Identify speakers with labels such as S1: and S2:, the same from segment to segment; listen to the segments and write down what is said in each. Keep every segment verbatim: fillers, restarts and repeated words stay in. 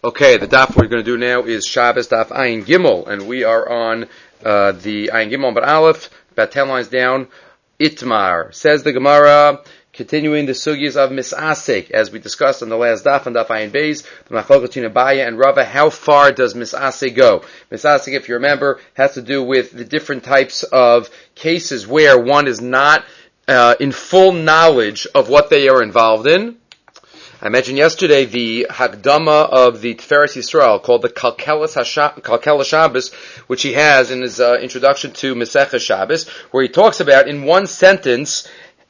S1: Okay, the daf we're going to do now is Shabbos daf Ayin Gimel, and we are on uh, the Ayin Gimel but Aleph, about ten lines down. Itmar says the Gemara, continuing the sugyas of misasek, as we discussed on the last daf and daf Ayin Beis, the Machlokes between Abaye and Rava. How far does misasek go? Misasek, if you remember, has to do with the different types of cases where one is not uh, in full knowledge of what they are involved in. I mentioned yesterday the Hagdama of the Tiferes Yisrael, called the Kalkelas Shabbos, which he has in his uh, introduction to Maseches Shabbos, where he talks about in one sentence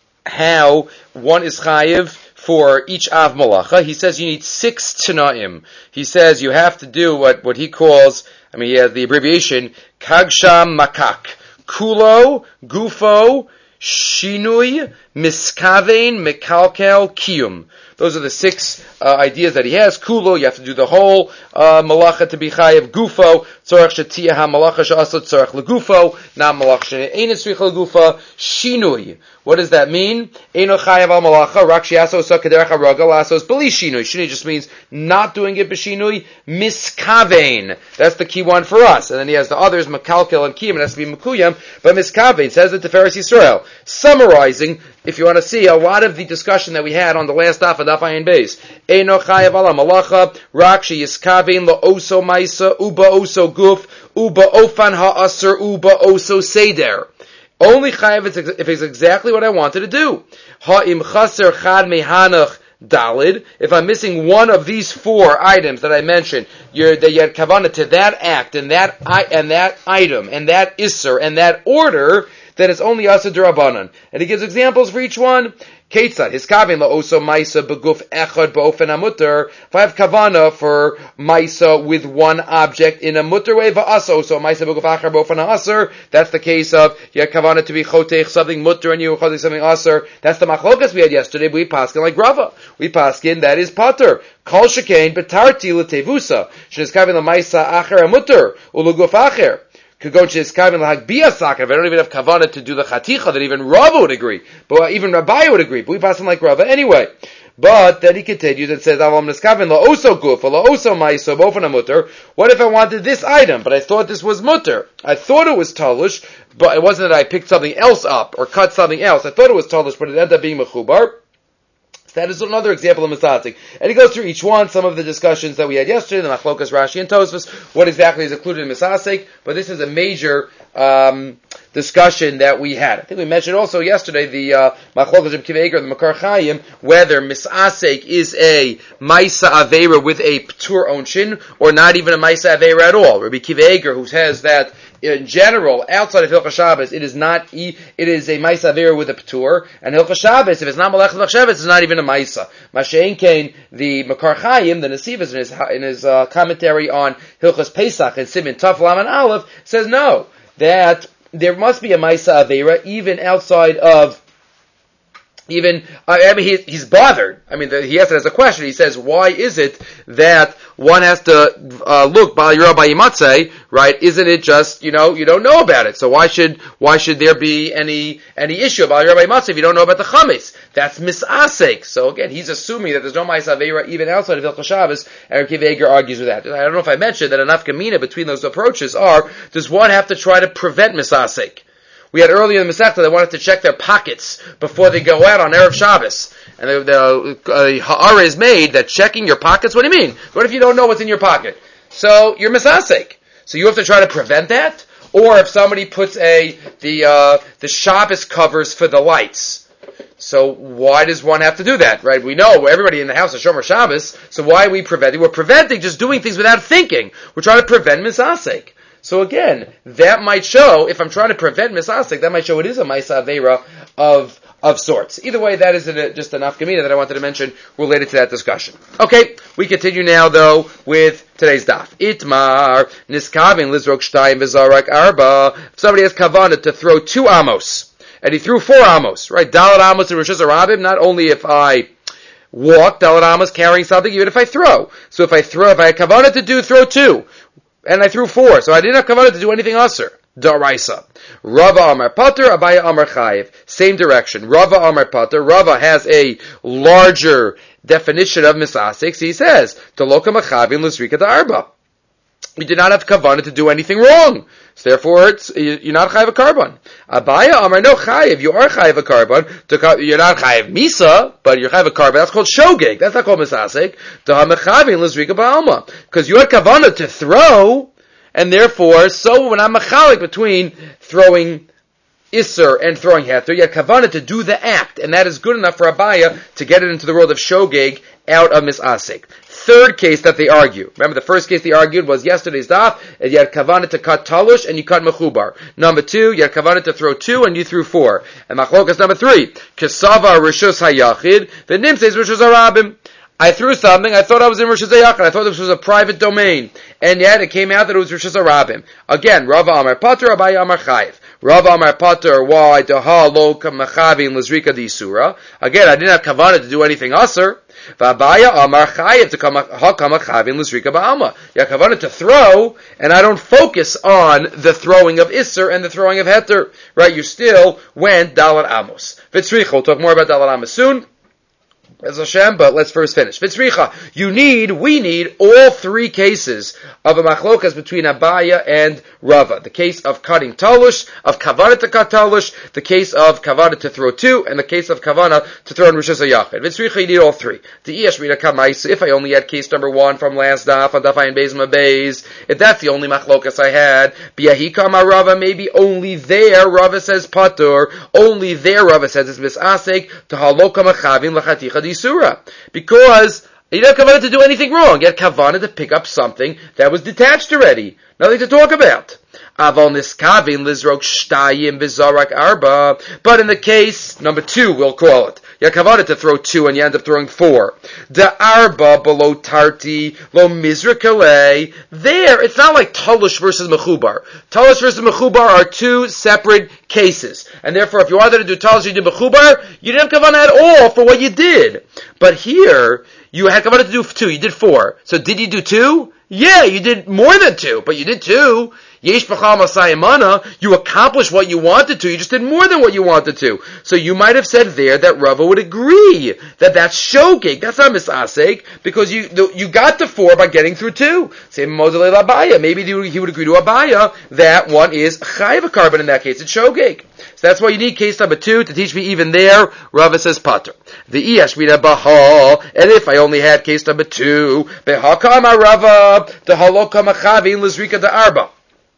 S1: how one is chayiv for each Av Malacha. He says you need six Tanaim. He says you have to do what, what he calls, I mean, he has the abbreviation, Kagsham Makak, Kulo, Gufo, Shinui, Miskavein, Mekalkel, Kiyum. Those are the six uh, ideas that he has. Kulo, you have to do the whole uh, malacha to be chayav. Gufo, tzorach shetiyah ha-malacha she'asot tzorach legufo, not malacha she'ein tzorich legufa. Shinui, what does that mean? Eino chayav al-malacha, rak she'aso osa kederach haraga lasos b'li shinui. Shinui just means not doing it b'shinui. Miskavein, that's the key one for us. And then he has the others, Mekalkel and Kiyum, it has to be Mekuyam. But Miskavein says it to Tiferes Yisrael. Summarizing, if you want to see a lot of the discussion that we had on the last daf of daf Ayin Beis, Eino chayav ala malacha, rak sheyiskavein lo oso maisa, uba oso guf, uba ofan ha'aser, uba oso seder. Only chayav if it's exactly what I wanted to do. Ha'im chaser chad mehanach dalid. If I'm missing one of these four items that I mentioned, you're that you had kavanah to that act and that and that item and that isser and that order, then it's only asa d'Rabbanan. And he gives examples for each one. Ketzad, hiskavin la'oso maisa beguf echad ba'ofen hamutter. If I have kavana for maisa with one object in a mutter way, va'asa oso maisa beguf achar ba'ofen ha'aser. That's the case of, you have kavana to be chotech something mutter and you chotech something aser. That's the machlokas we had yesterday, but we paskin like Rava. We paskin, that is pater. Kol shekain betarti l'tevusa. Sheniskavin la'maisa achar hamutter, u'luguf achar. Could go to his kavin lahagbiya sakar. If I don't even have kavanah to do the chaticha, that even Rava would agree, but even Rabbi would agree. But we pass him like Rava anyway. But then he continues and says, "Avam neskavin la oso guf la oso ma'isa b'ofen mutter." What if I wanted this item, but I thought this was mutter? I thought it was talish, but it wasn't that I picked something else up or cut something else. I thought it was talish, but it ended up being mechubar. That is another example of misatik. And he goes through each one, some of the discussions that we had yesterday, the Machlokas, Rashi, and Tosfos, what exactly is included in misasik, but this is a major um, discussion that we had. I think we mentioned also yesterday the uh, Machlokas of Kiva Eger, the Makar Chayim, whether misasik is a Maisa Aveira with a Ptur Onshin, or not even a Maisa Aveira at all. Rabbi Kiva Eger, who says that in general, outside of Hilchos Shabbos, it is not, e, it is a Maisa Aveira with a Ptur, and Hilchos Shabbos, if it's not Malach Shabbos, it's not even a Maisa. Mashein Kain, the Makar Chayim, the Nesivas, in his, in his uh, commentary on Hilchos Pesach and Simin Taf Lam and Aleph, says no, that there must be a Maisa Aveira even outside of Even, I mean, he, he's bothered. I mean, the, he asked it as a question. He says, why is it that one has to uh, look, Bal Yirah Bayimatzeh, right? Isn't it just, you know, you don't know about it? So why should why should there be any any issue about Yirah Bayimatzeh if you don't know about the Chametz? That's misasek. So again, he's assuming that there's no Ma'aseh Aveira even outside of Hilchos Shabbos. Eric Kiveger argues with that. I don't know if I mentioned that enough kamina between those approaches are, does one have to try to prevent misasek? We had earlier in the Masechta they wanted to check their pockets before they go out on Erev Shabbos. And the, the uh, ha'ara is made that checking your pockets, what do you mean? What if you don't know what's in your pocket? So, you're misasek. So you have to try to prevent that? Or if somebody puts a, the, uh, the Shabbos covers for the lights. So why does one have to do that, right? We know everybody in the house is Shomer Shabbos, so why are we preventing? We're preventing just doing things without thinking. We're trying to prevent misasek. So again, that might show, if I'm trying to prevent misasek, that might show it is a Maisa Aveira of, of sorts. Either way, that is a, just an afkamina that I wanted to mention related to that discussion. Okay, we continue now though with today's daf. Itmar, niskavin lizrok shtayim v'zarak arba. If somebody has kavanah to throw two amos, and he threw four amos, right? Dalat amos in Rosh Hashanah, not only if I walk, dalat amos carrying something, even if I throw. So if I throw, if I had kavanah to do, throw two. And I threw four, so I didn't have kavanah to do anything aser. Daraisa. Rava Amar Pater, Abaya Amar Chayiv. Same direction. Rava Amar Pater. Rava has a larger definition of misasik. So he says, Toloka Machavin Lizrika Da'arba. You did not have kavanah to do anything wrong. So therefore, it's, you're not chayiv a carbon. Abaya Amar, no chayiv. You are chayiv a carbon. You're not chayiv misa, but you're chayiv a carbon. That's called shogeg. That's not called misasik. Ta'amachavin Lizrika Ba'alma. Because you had kavanah to throw, and therefore, so when I'm machalik between throwing Isser and throwing Heter, you had kavanah to do the act, and that is good enough for Abaya to get it into the world of shogeg out of misasik. Third case that they argue. Remember, the first case they argued was yesterday's daf, and you had kavanah to cut talush, and you cut mechubar. Number two, you had kavanah to throw two, and you threw four. And machlokas number three, kesava rishus hayachid, v'nim says rishus harabim. I threw something, I thought I was in Rishus HaYachid, I thought this was a private domain. And yet it came out that it was Rishus HaRabim. Again, Rava Amar Pater, Abaya Amar Chayiv. Rava Amar Pater, why? Daha lo kamachavin lizrika disura. Again, I didn't have kavanah to do anything aser. V'abaya Amar Chayiv to hakamachavin lizrika ba'alma. You have kavanah to throw, and I don't focus on the throwing of Isser and the throwing of Heter. Right, you still went Dalat Amos. Vitzricha, we'll talk more about Dalat Amos soon. As Hashem, but let's first finish. Vitzricha, you need, we need all three cases of a machlokas between Abaya and Rava. The case of cutting talush, of kavanah to cut talush, the case of kavanah to throw two, and the case of kavanah to throw in Rishus HaYachid. Vitzricha, you need all three. The Iyash Mina Kamais, if I only had case number one from last daf, on daf ayin beis ma beis, if that's the only machlokas I had, biyahika ma Rava, maybe only there Rava says patur, only there Rava says it's misasek, to haloka machavin lachaticha disura, because you didn't have kavanah to do anything wrong. You had kavanah to pick up something that was detached already. Nothing to talk about. Aval niskavin lizrok shtayim bizarak arba. But in the case number two, we'll call it, you had kavanah to throw two and you end up throwing four. The arba below tarti lo mizrakale. There, it's not like talush versus mechubar. Talush versus mechubar are two separate cases, and therefore, if you wanted to do talush, you did mechubar, you didn't have kavanah at all for what you did. But here, you had kavanah to do two. You did four. So did you do two? Yeah, you did more than two, but you did two. Yesh b'chal masayimana, you accomplished what you wanted to, you just did more than what you wanted to. So you might have said there that Rava would agree that that's shogeg, that's not misasek, because you you got to four by getting through two. Same Mozele Abaya, maybe he would agree to Abaya that one is chayiv carbon in that case, it's shogeg. So that's why you need case number two to teach me even there, Rava says pater. The iyash mina bahal, and if I only had case number two, behakama Rava, the halokama chavin lizrika da arba.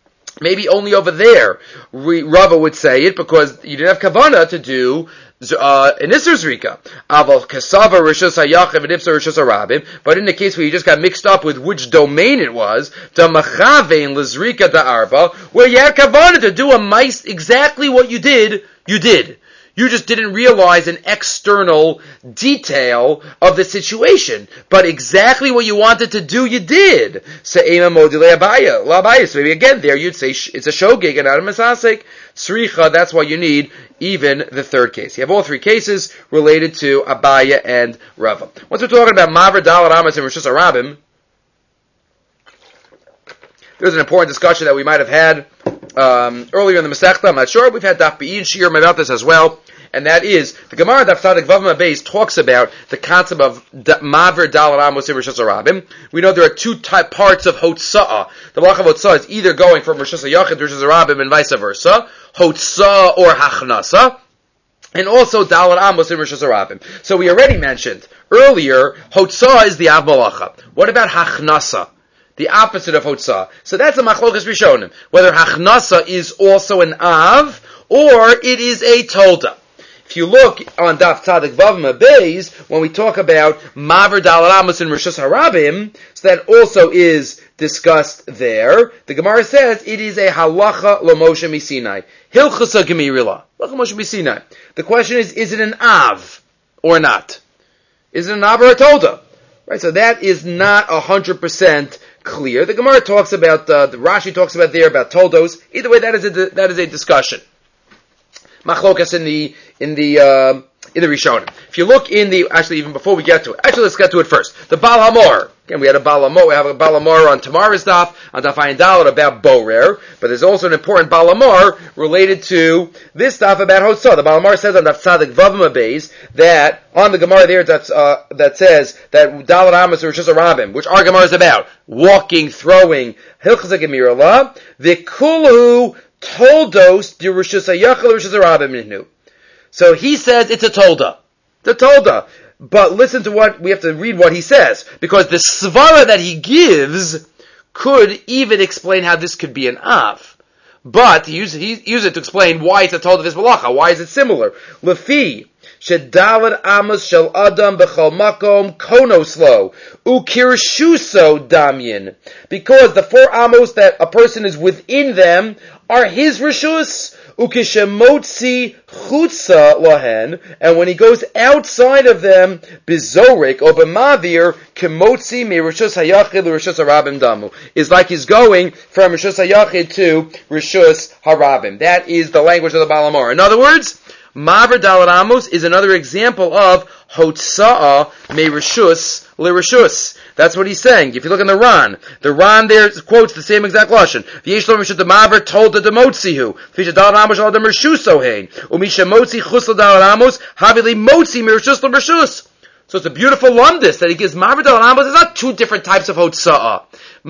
S1: Maybe only over there, Rava would say it because you didn't have kavanah to do uh, an Isser Zrika. Aval kasava rishus hayachiv and ipsa rishus harabim. But in the case where you just got mixed up with which domain it was, the machavein lizrika da arba, where you had kavanah to do a mice exactly what you did, you did. You just didn't realize an external detail of the situation. But exactly what you wanted to do, you did. So maybe again there you'd say it's a shogeg and not a misasek. Sricha, that's why you need even the third case. You have all three cases related to Abaya and Rava. Once we're talking about Maver Dalar Amas and Rishus Harabim, there's an important discussion that we might have had um, earlier in the Masechta. I'm not sure. We've had Daf Be'in Shir about this as well. And that is, the Gemara Daf Tzadik Vav Ma Beis talks about the concept of Maver Dalar Amos and Rishus Harabim. We know there are two type parts of Hotza'ah. The Malach of Hotza'ah is either going from Rishus HaYachid to Rishus Harabim and vice versa. Hotza'ah or Hachnasa. And also Dalar Amos and Rishus Harabim. So we already mentioned earlier, Hotza'ah is the Av Malacha. What about Hachnasa? The opposite of Hotza'ah. So that's a Machlokas Rishonim. Whether Hachnasa is also an Av, or it is a Tolda. If you look on Daf Tzadik Vav Ma Beis, when we talk about Maver Dalar Amos and Rishus Harabim, so that also is discussed there. The Gemara says it is a halacha l'Moshe Misinai. Hilchasa Gemirila. Halacha Moshe Misinai. The question is, is it an Av or not? Is it an Av or a Tolda? Right, so that is not a hundred percent clear. The Gemara talks about, uh, the Rashi talks about there about Toldos. Either way, that is a, that is a discussion. Machlokas in the in the uh, in the Rishonim. If you look in the, actually even before we get to it, actually let's get to it first. The Baal Hamor. Again, we had a Baal Hamor, we have a Baal Hamor on tomorrow's daf, on daf Ayin Daled about Borer, but there's also an important Baal Hamor related to this daf about Hotzah. The Baal Hamor says on daf Tzadik Vav Beis that on the Gemara there that's, uh, that says that Daled Amos or Rishus Harabim, which our Gemara is about, walking, throwing, Hilchaz Gemirah, the Kulhu Toldos de Rishus Hayachal Rishus Harabim Nihnu. So he says it's a tolda. It's a tolda. But listen to what, we have to read what he says. Because the svara that he gives could even explain how this could be an av. But he uses, he uses it to explain why it's a tolda this malacha. Why is it similar? Lefi, shedalad amos shel adam b'chol makom konoslo, ukirshuso damyin. Because the four amos that a person is within them are his rishus, ukishemotzi chutza lohen, and when he goes outside of them, bizorik or b'mavir, kemotzi mi rishus hayachid l'rishus harabim damu, is like he's going from rishus hayachid to rishus harabim. That is the language of the Baal Hamor. In other words, Maver Daled Amos is another example of Hotza'a me rishus l'rishus. That's what he's saying. If you look in the Ran, the Ran there quotes the same exact lashon. V'yesh lo rishut the Maver told the demotzihu. V'yesh Daled Amos al dem rishuso hein. U'misha motzi chus l'Daled Amos havi li motzi me rishus l'rishus. So it's a beautiful lumdis that he gives Maver Daled Amos. There's not two different types of Hotza'a.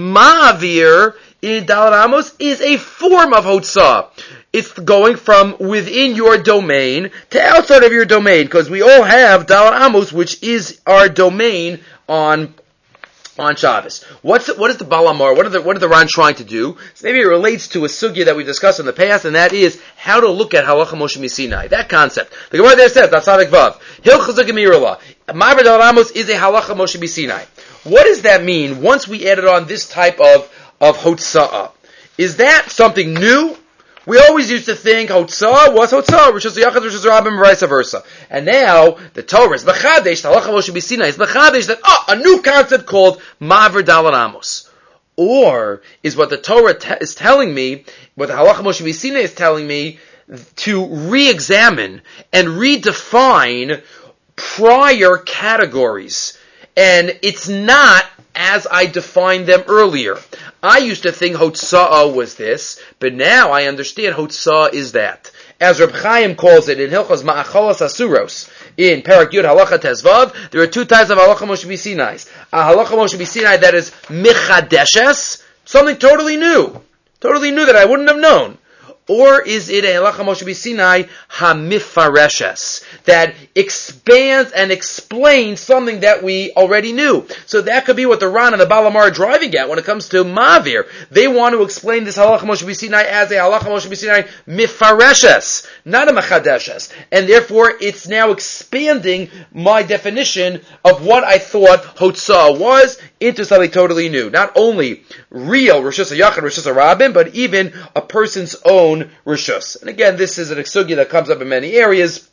S1: Ma'avir in Daled Amos is a form of Hotza'a. It's going from within your domain to outside of your domain, because we all have Daled Amos, which is our domain on on Shabbos. What's what is the Baal Hamor? What are the what are the Ran trying to do? So maybe it relates to a sugya that we discussed in the past, and that is how to look at Halacha Moshe Misinai. That concept. The Gemara there says, Tzadik Vav, Hilchaz Gemirah, Maver Daled Amos is a Halacha Moshe Misinai. What does that mean once we added on this type of of Hotza'a? Is that something new? We always used to think Hotzah was Hotzah, Rishus Yachad, Rishus Harabim, and vice versa. And now, the Torah is Mechadesh, the Halacha Moshe Misinai is Mechadesh, that, oh, a new concept called Maver Daled Amos. Or, is what the Torah te- is telling me, what the Halacha Moshe Misinai is telling me, to re-examine and redefine prior categories. And it's not as I defined them earlier. I used to think Hotzah was this, but now I understand Hotzah is that. As Reb Chaim calls it in Hilchos Ma'acholos Asuros, in Parak Yud Halacha Tezvav, there are two types of Halacha Moshe Misinai. A Halacha Moshe Misinai that is Michadeshes, something totally new. Totally new that I wouldn't have known. Or is it a Halacha Moshe Misinai Hamifareshes, that expands and explains something that we already knew? So that could be what the Ran and the Baal Hamor are driving at when it comes to Mavir. They want to explain this Halacha Moshe Misinai as a Halacha Moshe Misinai Mifareshes, not a Mechadeshes. And therefore it's now expanding my definition of what I thought Hotzah was into something totally new. Not only real Rishus Hayachid, Rishus Harabim, but even a person's own Rishus. And again, this is an sugya that comes up in many areas.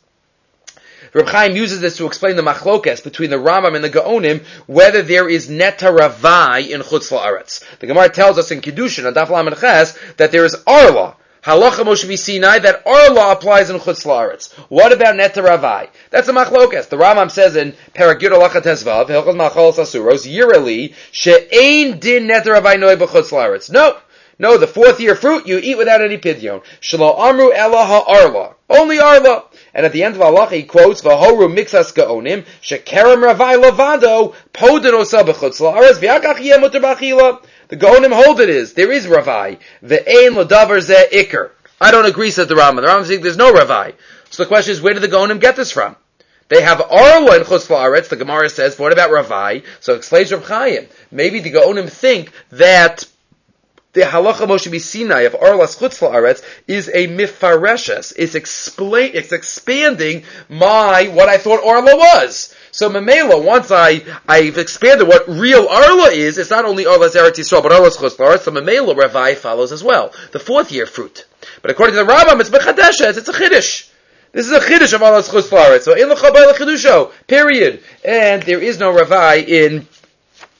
S1: Reb Chaim uses this to explain the machlokes between the Rambam and the Gaonim, whether there is neta ravai in chutz la'aretz. The Gemara tells us in Kiddushin, on Daf Lamed Ches, that there is arla, Halacha Moshe Misinai, that arla applies in chutz la'aretz. What about neta ravai? That's a machlokes. The Rambam says in Parak Yud Halacha Tezvav, Hilchos Ma'acholos Asuros, Yireli, she'ein din neta ravai noi b'chutz la'aretz. No. No, the fourth year fruit you eat without any pidyon. Shelo amru ela ha'arla. Only arla. And at the end of Allah he quotes, V'horu mixas ga'onim, shekerem ravai lavado, podin osa b'chutz la'aretz, v'yakach yeh muter b'achila. The Gaonim hold it is, there is ravai. Ve'ein l'davar zeh ikr. I don't agree, says the Rambam. The Rambam says there's no ravai. So the question is, where did the Gaonim get this from? They have arla in chutz la'aretz. The Gemara says, what about ravai? So it explains Reb Chaim. Maybe the Gaonim think that the Halacha Moshe Misinai of Arlas Chutz La'aretz is a mifareshes. It's explain, it's expanding my, what I thought Arla was. So Memela, once I, I've expanded what real Arla is, it's not only Arlas Eretz Yisrael, but Arlas Chutz La'aretz, so Memela Ravai follows as well. The fourth year fruit. But according to the Rambam, it's Bechadeshes, it's a Chiddush. This is a Chiddush of Arlas Chutz La'aretz. So, in L'chabay L'chidusho, period. And there is no Ravai in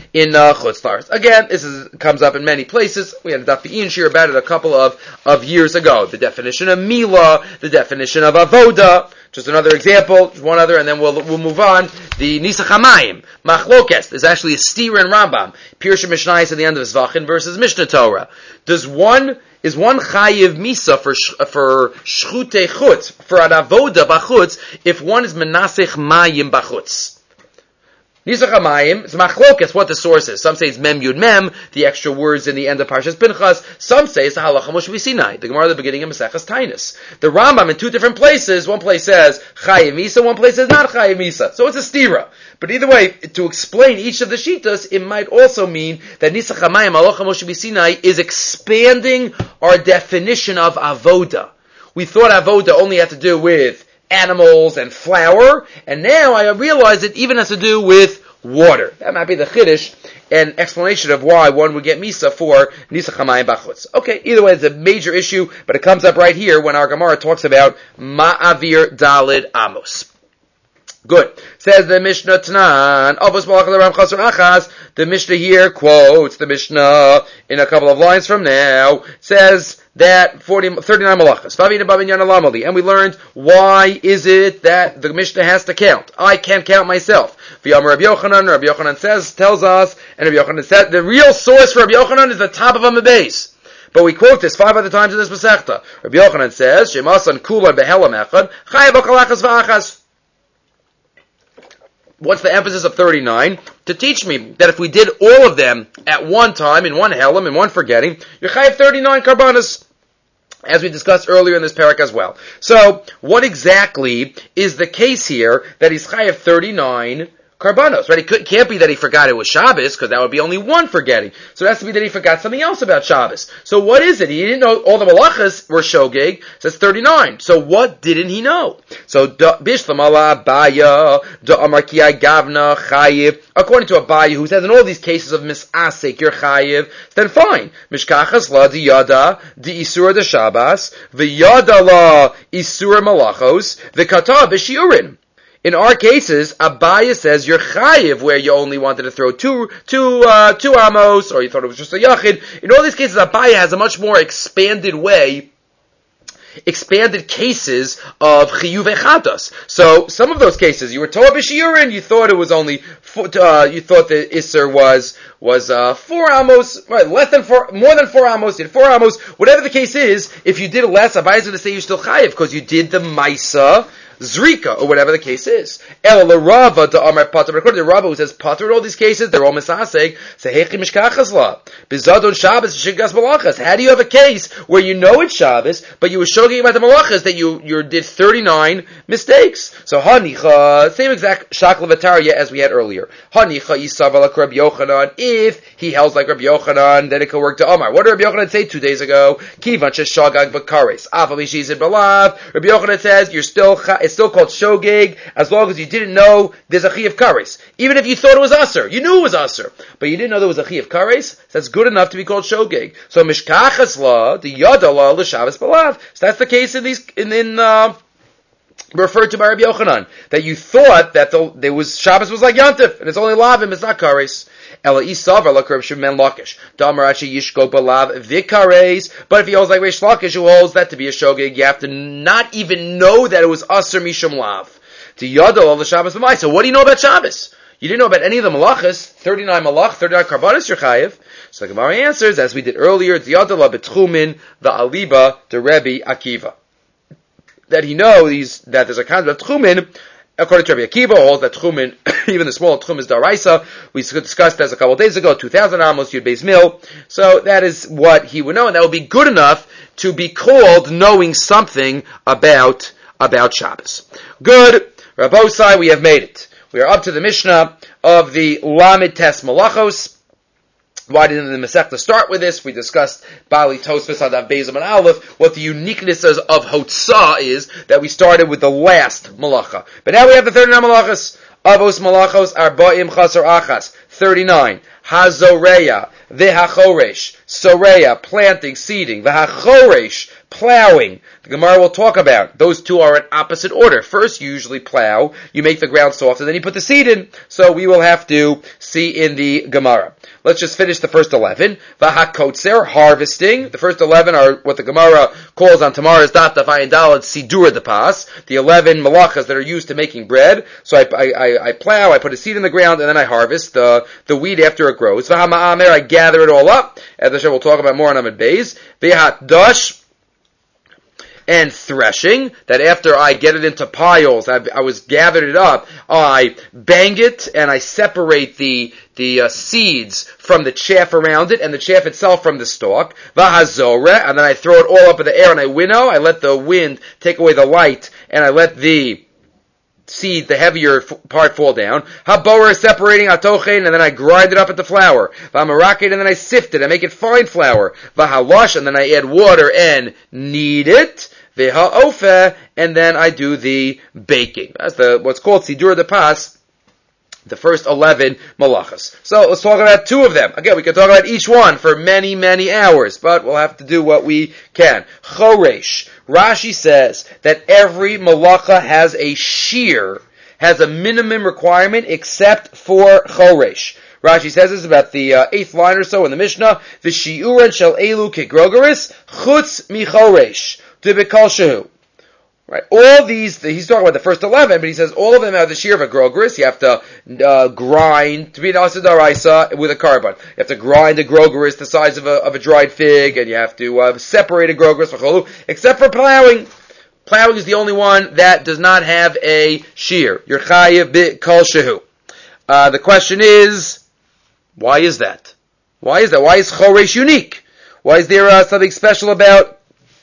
S1: in uh, Chutz La'aretz. Again, this is, comes up in many places. We had a Daf Be'in shir about it a couple of, of years ago. The definition of Mila, the definition of Avoda. Just another example, one other, and then we'll we'll move on. The Nisach HaMayim, Machlokes. There's actually a Stira in Rambam. Pirush Mishnayos at the end of Zvachim versus Mishnah Torah. Does one is one chayiv misa for for shchute chutz, for an avoda bachutz, if one is menasech mayim bachutz? Nisach HaMayim is machlokes, what the source is. Some say it's mem yud mem, the extra words in the end of Parshas Pinchas. Some say it's the halacha Moshe Sinai, the Gemara at the beginning of Maseches Tainus. The Rambam in two different places, one place says chayiv misa, one place says not chayiv misa. So it's a stira. But either way, to explain each of the shitas, it might also mean that Nisach HaMayim, halacha Moshe Sinai, is expanding our definition of avoda. We thought avoda only had to do with animals and flour, and now I realize it even has to do with water. That might be the chiddush and explanation of why one would get misa for Nisach HaMayim bachutz. Okay, either way, it's a major issue, but it comes up right here when our Gemara talks about Ma'avir Dalid Amos. Good. Says the Mishnah Tanan, Avos Malach Ram Chasar Achas. The Mishnah here quotes the Mishnah in a couple of lines from now. Says that forty, thirty-nine malachas. And we learned why is it that the Mishnah has to count. I can't count myself. V'yamar Rabbi Yochanan, Rabbi Yochanan says, tells us, and Rabbi Yochanan said, the real source for Rabbi Yochanan is the top of a base. But we quote this five other times in this Masechta. Rabbi Yochanan says, Shemasan kulan behelam echad, chayav okalachas v'achas. What's the emphasis of thirty-nine? To teach me that if we did all of them at one time, in one helam, in one forgetting, you're chayav thirty-nine karbanas, as we discussed earlier in this parak as well. So, what exactly is the case here that he's chayav thirty-nine karbanos, right? It could, can't be that he forgot it was Shabbos, because that would be only one forgetting. So it has to be that he forgot something else about Shabbos. So what is it? He didn't know all the malachas were shogeg, so it's thirty-nine. So what didn't he know? So, bishlam ala Abaya, da amarkiya gavna chayiv, according to Abaya, who says in all these cases of misasek, you're chayiv, then fine. Mishkachas la di yada, di isura de Shabbos, v'yada la isura malachos, v'kata b'shiurin. In our cases, Abaya says you're chayiv where you only wanted to throw two, two, uh, two amos, or you thought it was just a yachid. In all these cases, Abaya has a much more expanded way, expanded cases of chiyuv echatos. So, some of those cases, you were told b'shiurin, you thought it was only, four, uh, you thought the isser was, was, uh, four amos, right, less than four, more than four amos, you did four amos, whatever the case is, if you did less, Abaya is going to say you're still chayiv, because you did the maisa, Zrika, or whatever the case is. El Rava to Amar Pater. According to Rava, who says Pater in all these cases, they're all misaseg. Sehechi mishkachas la. Bizadon Shabbos shigas malachas. How do you have a case where you know it's Shabbos, but you were showing about the malachas that you you did thirty-nine mistakes? So hanicha, same exact shaklavatariya as we had earlier. Hanicha yisav like Rabbi Yochanan. If he held like Rabbi Yochanan, then it could work to Amar. What did Rabbi Yochanan say two days ago? Kivan sheshagag b'kares. Afa b'shizid b'lav. Rabbi Yochanan says you're still. It's still called shogeg, as long as you didn't know there's a chi of kares. Even if you thought it was aser, you knew it was aser, but you didn't know there was a chi of kares, so that's good enough to be called shogeg. So mishkachas la, the yada la, l'shavas balav. So that's the case in these, in, in, uh, referred to by Rabbi Yochanan, that you thought that the, there was, Shabbos was like Yantif, and it's only lavim, it's not kares. Ela isavar like Reb Shimon Lakish. Damarachi yishko balav vikares. But if he holds like Reish Lakish, who holds that to be a shogeg, you have to not even know that it was aser mishum lav. To yadol al Shabbos b'mai. So what do you know about Shabbos? You didn't know about any of the malachas. thirty-nine malach, thirty-nine karbanis, you're chayiv. So the Gemara answers, as we did earlier, it's yadol al betchumin the aliba to Rebbe Akiva. That he knows that there's a kind of tchumin. According to Rabbi Akiva, holds that tchumin, even the small tchum is daraisa. We discussed that a couple of days ago, two thousand amos, yud beis mil. So that is what he would know, and that would be good enough to be called knowing something about, about Shabbos. Good. Rabbosai, we have made it. We are up to the Mishnah of the Lamed Tes Malachos. Why didn't the Masechta start with this? We discussed Bali Tosfos Adav Beis and Aleph, what the uniqueness of Hotzah is, that we started with the last Malacha. But now we have the thirty-nine Malachas. Avos Malachos Arba'im Chasar Achas. thirty-nine. Hazoreya, V'hachoresh, Soreya, planting, seeding, V'hachoresh, plowing. The Gemara will talk about. Those two are in opposite order. First, you usually plow, you make the ground soft, and then you put the seed in. So we will have to see in the Gemara. Let's just finish the first eleven. V'hakotzer, harvesting. The first eleven are what the Gemara calls on tomorrow's daf daf ayin daled sidura de pas, the eleven malachas that are used to making bread. So I, I, I plow, I put a seed in the ground, and then I harvest the, the wheat after it grows. V'hama'amer, I gather it all up. As Hashem will talk about more on Amud Beis. V'hatdash, and threshing, that after I get it into piles, I, I was gathered it up, I bang it, and I separate the the uh, seeds from the chaff around it, and the chaff itself from the stalk. V'hazore, and then I throw it all up in the air, and I winnow, I let the wind take away the light, and I let the seed, the heavier f- part, fall down. Habora, separating atochen, and then I grind it up into flour. V'amaraket, and then I sift it, I make it fine flour. V'halosh, and then I add water and knead it. V'ha'ofeh, and then I do the baking. That's the what's called Sidur de Pas, the first eleven malachas. So let's talk about two of them. Again, we can talk about each one for many, many hours, but we'll have to do what we can. Choresh. Rashi says that every malacha has a shear, has a minimum requirement except for choresh. Rashi says this about the uh, eighth line or so in the Mishnah. V'shiuren shel elu kegrogeris chutz michoresh to bekal shehu. Right, all these, he's talking about the first eleven, but he says all of them have the shear of a grogeris. You have to uh, grind, to be an asa daraisa, with a carbon. You have to grind a grogeris the size of a, of a dried fig, and you have to uh, separate a grogeris, except for plowing. Plowing is the only one that does not have a shear. You're chayiv b'kol shehu. Uh, the question is, why is that? Why is that? Why is choresh unique? Why is there uh, something special about,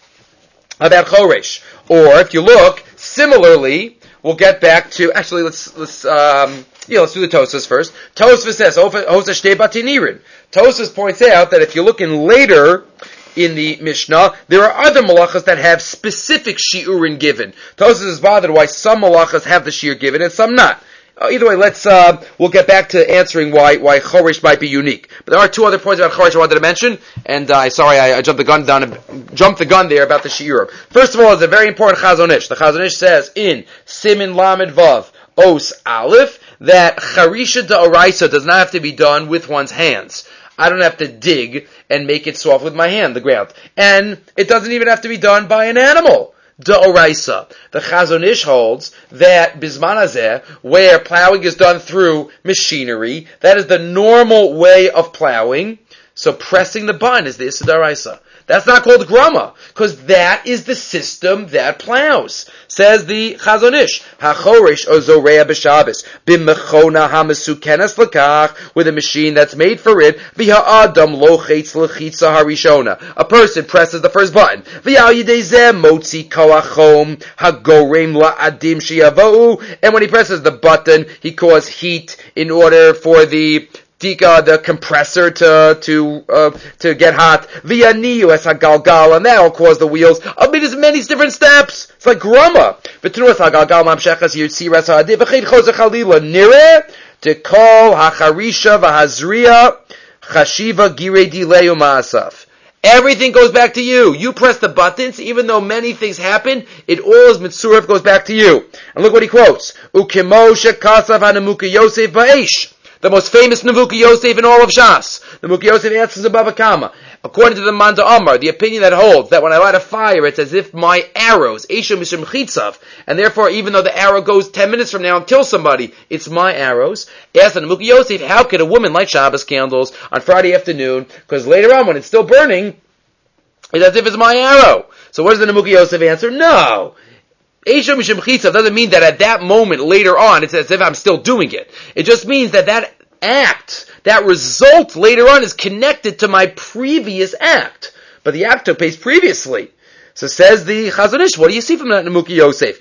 S1: about choresh? Or if you look, similarly, we'll get back to, actually let's, let's, um, yeah, let's do the Tosfos first. Tosfos says, Hosa shtei batinirin. Tosfos points out that if you look in later in the Mishnah, there are other malachas that have specific shiurin given. Tosfos is bothered why some malachas have the shiur given and some not. Uh, either way, let's, uh, we'll get back to answering why, why Choresh might be unique. But there are two other points about Choresh I wanted to mention, and, uh, sorry, I, I jumped the gun down, and jumped the gun there about the Shiur. First of all, it's a very important Chazon Ish. The Chazon Ish says in Simin Lamed Vav, Os Aleph, that Charisha D'Oraisa does not have to be done with one's hands. I don't have to dig and make it soft with my hand, the ground. And it doesn't even have to be done by an animal. D'Oraisa. The Chazon Ish holds that Bisman Hazeh, where plowing is done through machinery, that is the normal way of plowing. So pressing the button is the Issa D'Oraisa. That's not called grama, because that is the system that plows. Says the Chazon Ish, HaChoresh ozorea b'Shabbos, b'mechona ha'mesukenes l'kach, with a machine that's made for it, v'ha'adam lochetz l'chitza harishona. A person presses the first button. V'yal yidei zeh motzi koachom ha'gorem la'adim sheyavo'u. And when he presses the button, he causes heat in order for the the compressor to to uh, to get hot. V'yaniu es hagalgal, and that will cause the wheels. I mean, there's many different steps. It's like grama. V'tnuas hagalgal mamshechas yitziras ha'adib v'cheid chozer chalila nireh to call hacharisha v'hazriya chashiva girei dileu ma'asaf. Everything goes back to you. You press the buttons, even though many things happen, it all is mitzuref, goes back to you. And look what he quotes. Ukimo shekasav hanamuka Yosef ba'esh. The most famous Nevuka Yosef in all of Shas. Nevuka Yosef answers the Baba Kama. According to the Manda Amar, the opinion that holds that when I light a fire, it's as if my arrows, Esha Mishum Chitzav, and therefore even though the arrow goes ten minutes from now and kills somebody, it's my arrows. Ask the Nevuka Yosef, how could a woman light Shabbos candles on Friday afternoon? Because later on, when it's still burning, it's as if it's my arrow. So what does the Nevuka Yosef answer? No. Esha Mishum Chitzav doesn't mean that at that moment later on it's as if I'm still doing it. It just means that that act, that result later on is connected to my previous act. But the act took place previously. So says the Chazon Ish, what do you see from that Nevuka Yosef?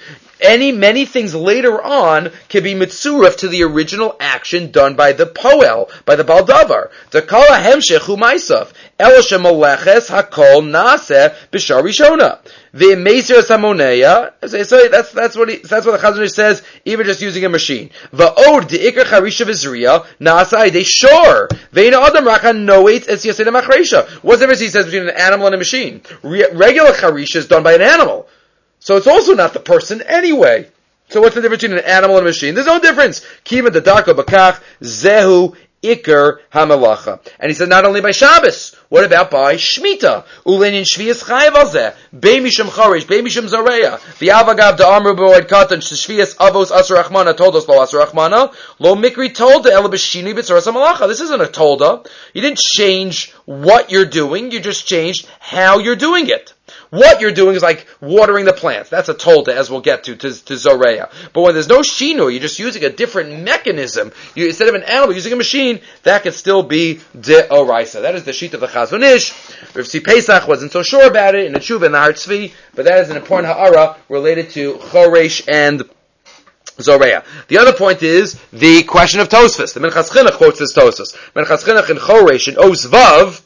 S1: any, many things later on can be mitzuraf to the original action done by the poel, by the baldavar. The kala hemshech umaisaf. Elisha maleches hakol naseh b'shar rishona. The meser samoneya. So that's that's what he, that's what the Chazon Ish says. Even just using a machine. Va'od the ikar charisha v'zriya nasai they sure. Ve'ina adam rakan noet es yasena machresha. What's the difference he says between an animal and a machine? Re- regular charisha is done by an animal, so it's also not the person anyway. So what's the difference between an animal and a machine? There's no difference. Kiva the darko bakach zehu Iker hamalacha. And he said not only by Shabbos, what about by Shemitah? Ulenin shvias chayav alzeh, beimishim charish, beimishim zareya. The avagav da amru b'oed katan, shvias avos asur achmana told us lo asur achmana, lo mikri tolda ela b'shini b'tzoras hamalacha. This isn't a tolda. You didn't change what you're doing, you just changed how you're doing it. What you're doing is like watering the plants. That's a tolda, as we'll get to, to, to Zoreya. But when there's no shinu, you're just using a different mechanism. You, instead of an animal, using a machine, that could still be de'oraisa. That is the sheet of the Chazon Ish. Rav Tzvi Pesach wasn't so sure about it in the Tshuva and the Har Tzvi, but that is an important ha'ara related to Choresh and Zoreya. The other point is the question of Tosfos. The Minchas Chinuch quotes this Tosfos. Minchas Chinuch in Choresh and Os Vav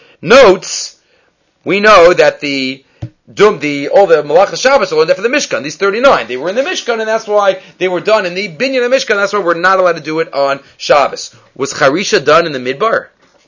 S1: notes, we know that the Dum, the, all the Malachas Shabbos are learned there for the Mishkan. These thirty-nine. They were in the Mishkan, and that's why they were done in the Binyan of Mishkan, that's why we're not allowed to do it on Shabbos. Was Charisha done in the Midbar?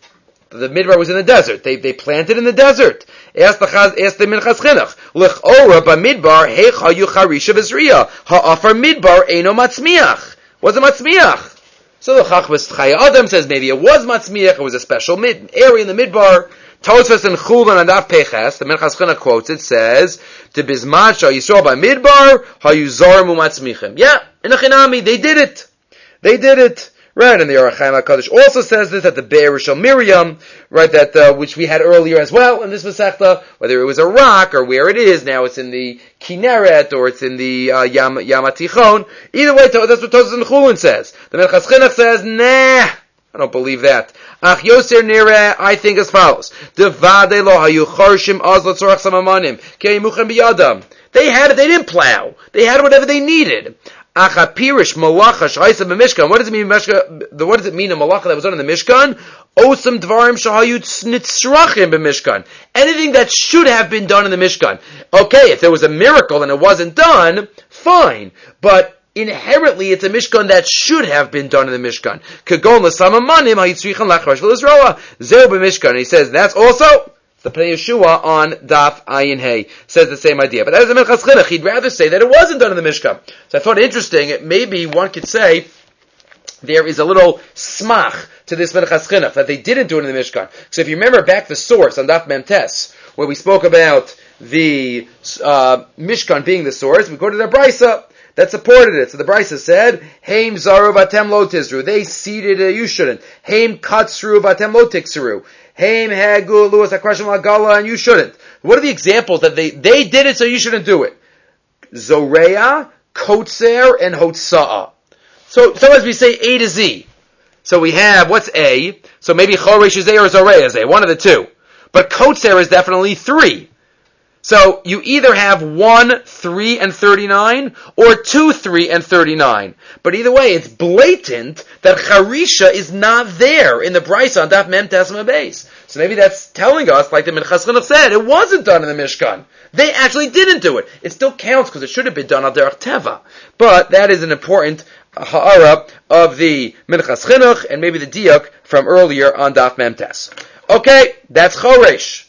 S1: The Midbar was in the desert. They, they planted in the desert. Ask the, ask the Minchas Chinuch. L'ch'ora b'Midbar, heichayu Charisha v'Zriya. Ha'afar Midbar eino matzmiach. What's a matzmiach? So the Chachmas Chaya Adam says maybe it was matzmiach, it was a special mid, area in the Midbar. Tosfos and Chulin and Daf Peches, the Minchas Chinuch quotes, it says, to Bizman Shal Yisrael by Midbar, Hayuzar Mumatzmichim. Yeah, in the Chinami, they did it. They did it. Right, and the Orach Chaim HaKadosh also says this at the Be'er Shel Miriam, right, that, uh, which we had earlier as well in this Masechta, whether it was a rock or where it is, now it's in the Kinneret or it's in the, uh, Yam, Yam HaTichon. Either way, that's what Tosfos and Chulin says. The Minchas Chinuch says, nah, I don't believe that. Ach yoser nireh, I think as follows. Devade lo hayu charshim az l'tzorach samamanim kei muchem biyadam. They had it, they didn't plow. They had whatever they needed. Ach apirish malacha sh'haisa b'mishkan. What does it mean, Mishkan? What does it mean, a malacha that was done in the Mishkan? Osam dvarim shahayu nitzrachim b'mishkan. Anything that should have been done in the Mishkan. Okay, if there was a miracle and it wasn't done, fine. But inherently, it's a Mishkan that should have been done in the Mishkan. Kagon l'samamanim hayitzrichan lachrash v'lizroa. Zeu b'mishkan. He says that's also the Pnei Yeshua on Daf Ayin Hey. Says the same idea. But that is a Minchas Chinuch. He'd rather say that it wasn't done in the Mishkan. So I thought it interesting. Maybe one could say there is a little smach to this Minchas Chinuch, that they didn't do it in the Mishkan. So if you remember back the source on Daf Memtes, where we spoke about the uh, Mishkan being the source, we quoted a Brisa that supported it. So the Brisa said, Haim zaru batem lo tizru. They seeded it, you shouldn't. Haim katsru batem lo tiksru. Haim hagu luas akrashim lagala, and you shouldn't. What are the examples that they, they did it so you shouldn't do it? Zoreya, Kotzer, and Hotza'ah. So sometimes we say A to Z. So we have, what's A? So maybe Choresh is A or Zoreya is A, one of the two. But Kotzer is definitely three. So you either have one, three, and thirty-nine, or two, three, and thirty-nine. But either way, it's blatant that Charisha is not there in the Brisa on Daf Mem Tesma base. So maybe that's telling us, like the Minchas Chinuch said, it wasn't done in the Mishkan. They actually didn't do it. It still counts because it should have been done al derech teva. But that is an important ha'ara of the Minchas Chinuch and maybe the diuk from earlier on Daf Mem Tes. Okay, that's Choresh.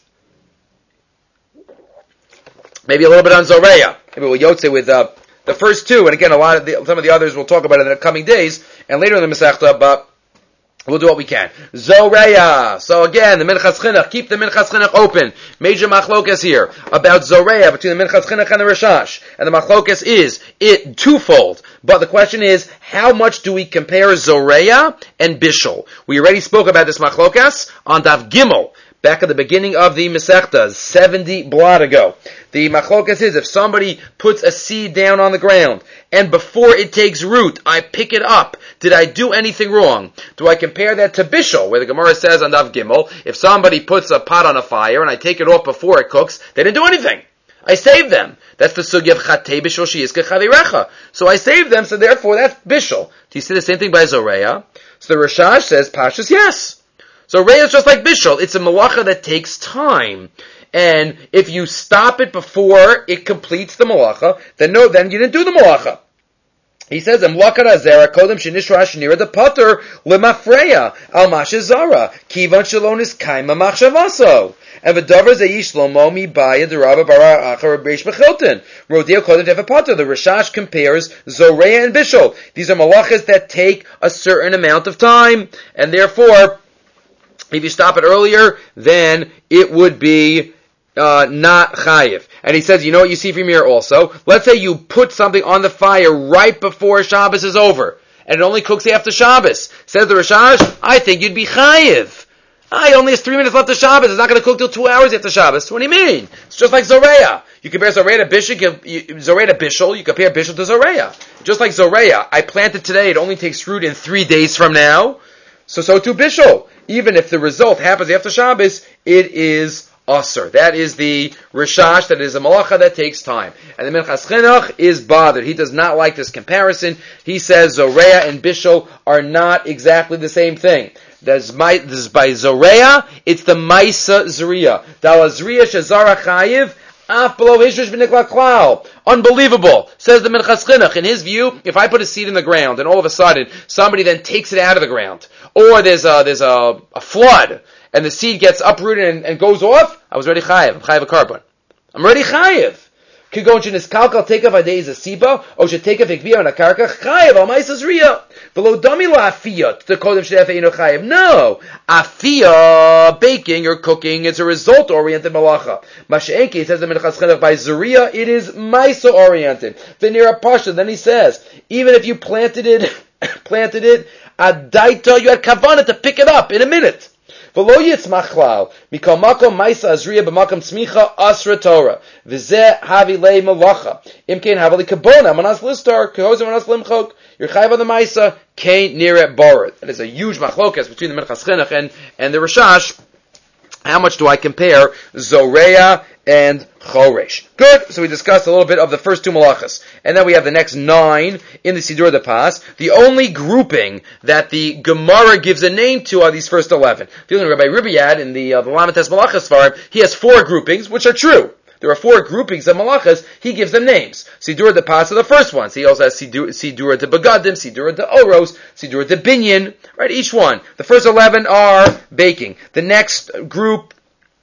S1: Maybe a little bit on Zoreya. Maybe we'll yotze with uh, the first two, and again, a lot of the, some of the others we'll talk about in the coming days and later in the Masechta, but we'll do what we can. Zoreya. So again, the Minchas Chinuch, keep the Minchas Chinuch open. Major machlokas here about Zoreya between the Minchas Chinuch and the Rashash, and the machlokas is it twofold. But the question is, how much do we compare Zoreya and Bishul? We already spoke about this machlokas on Daf Gimel. Back at the beginning of the Masechta, seventy blot ago. The machlokas is, if somebody puts a seed down on the ground, and before it takes root, I pick it up, did I do anything wrong? Do I compare that to Bishul, where the Gemara says on Daf Gimel, if somebody puts a pot on a fire, and I take it off before it cooks, they didn't do anything. I saved them. That's the sugya of chatei bishul sheyiska chavirecha. So I saved them, so therefore that's bishul. Do you see the same thing by Zoreya? So the Rashash says, Pashas, yes. So Zoreya is just like bishul. It's a malacha that takes time. And if you stop it before it completes the malacha, then no, then you didn't do the malacha. He says, "Emlakar azera kodem shenishra shnira de pater lemafreya al mashazara kivan shalonis kaima machshavaso." And v'davar zeish lomo mi baya derabba bara achar breish bechilton rodia kodem tefa pater. The Rashash compares Zoreya and Bishul. These are malachas that take a certain amount of time, and therefore, if you stop it earlier, then it would be Uh, not chayiv. And he says, you know what you see from here also? Let's say you put something on the fire right before Shabbos is over, and it only cooks after Shabbos. Says the Rashash, I think you'd be chayiv. I only has three minutes left of Shabbos. It's not going to cook till two hours after Shabbos. What do you mean? It's just like Zoreya. You compare Zoreya to Bishul, Zoreya to Bishul, you compare Bishul to Zoreya. Just like Zoreya, I planted today, it only takes fruit in three days from now. So, so too Bishul. Even if the result happens after Shabbos, it is Asr. That is the Rishash, that is a malacha that takes time. And the Minchas Chinuch is bothered. He does not like this comparison. He says Zoreya and Bishul are not exactly the same thing. There's my, this is by Zoreya, it's the Maisa Zriya. Dala Zriya Shazara Chayiv, Af below Hishrish B'Nikla Klal. Unbelievable. Says the Minchas Chinuch. In his view, if I put a seed in the ground and all of a sudden somebody then takes it out of the ground, or there's a, there's a, a flood, and the seed gets uprooted and, and goes off, I was already chayiv. I'm chayiv a carbon. I'm already chayiv. Kigon sheniskalkal tekav adei is a siba, or should take a fikvia on a karka, chayiv, al maisas riyah. V'lo dami la afiyat, the kodem shedef eino chayiv. No. Afiyah, baking or cooking, is a result-oriented malacha. Masha'enki, says the Minchas Chinuch, by Zuriya, it is maisa-oriented. V'nira pasha, then he says, even if you planted it, planted it, adaita, you had kavanah to pick it up in a minute. V'lo yitzmach klal, mikol makom maisa azriya b'makom tzmicha asra Torah, v'zeh havi lei malacha, imkein havali kabona, manas listar, kehozim manas limchok, you're chayv on the maisa, kein nire borat. That is a huge machlokas between the Minchas Chinuch and, and the Rashash. How much do I compare Zoreya and Choresh? Good. So we discussed a little bit of the first two malachas. And then we have the next nine in the Sidur de Pas. The only grouping that the Gemara gives a name to are these first eleven. If you look at Rabbi Ribiyad in the, uh, the Lamates Malachas Farm, he has four groupings, which are true. There are four groupings of malachas. He gives them names. Sidura de Pas are the first ones. He also has Sidura, Sidura de Begadim, Sidura de Oros, Sidura de Binyan. Right, each one. The first eleven are baking. The next group,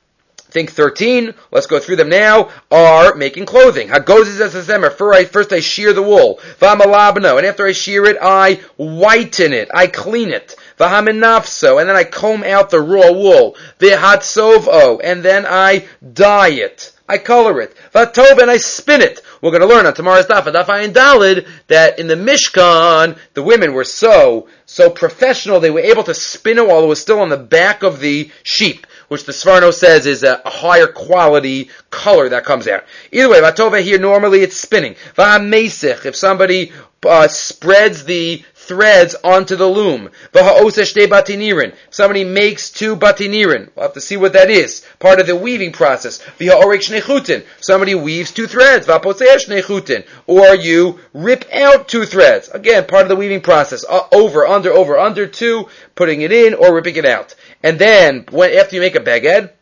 S1: I think thirteen, let's go through them now, are making clothing. Hagozis as a first I shear the wool. V'amalabno, and after I shear it, I whiten it. I clean it. V'haminafso, and then I comb out the raw wool. V'hatsovo, and then I dye it. I color it. Vatov, and I spin it. We're going to learn on tomorrow's daf, Daf Ayin Dalid, that in the Mishkan, the women were so, so professional, they were able to spin it while it was still on the back of the sheep, which the Sforno says is a, a higher quality color that comes out. Either way, Vatova here, normally it's spinning. V'hamesich, if somebody uh, spreads the threads onto the loom. V'ha'oseh shtei batinirin. Somebody makes two batinirin. We'll have to see what that is. Part of the weaving process. V'ha'orek shnei chutin. Somebody weaves two threads. V'ha'poseh shnei chutin. Or you rip out two threads. Again, part of the weaving process. Uh, over, under, over, under, two, putting it in or ripping it out. And then, when after you make a beged,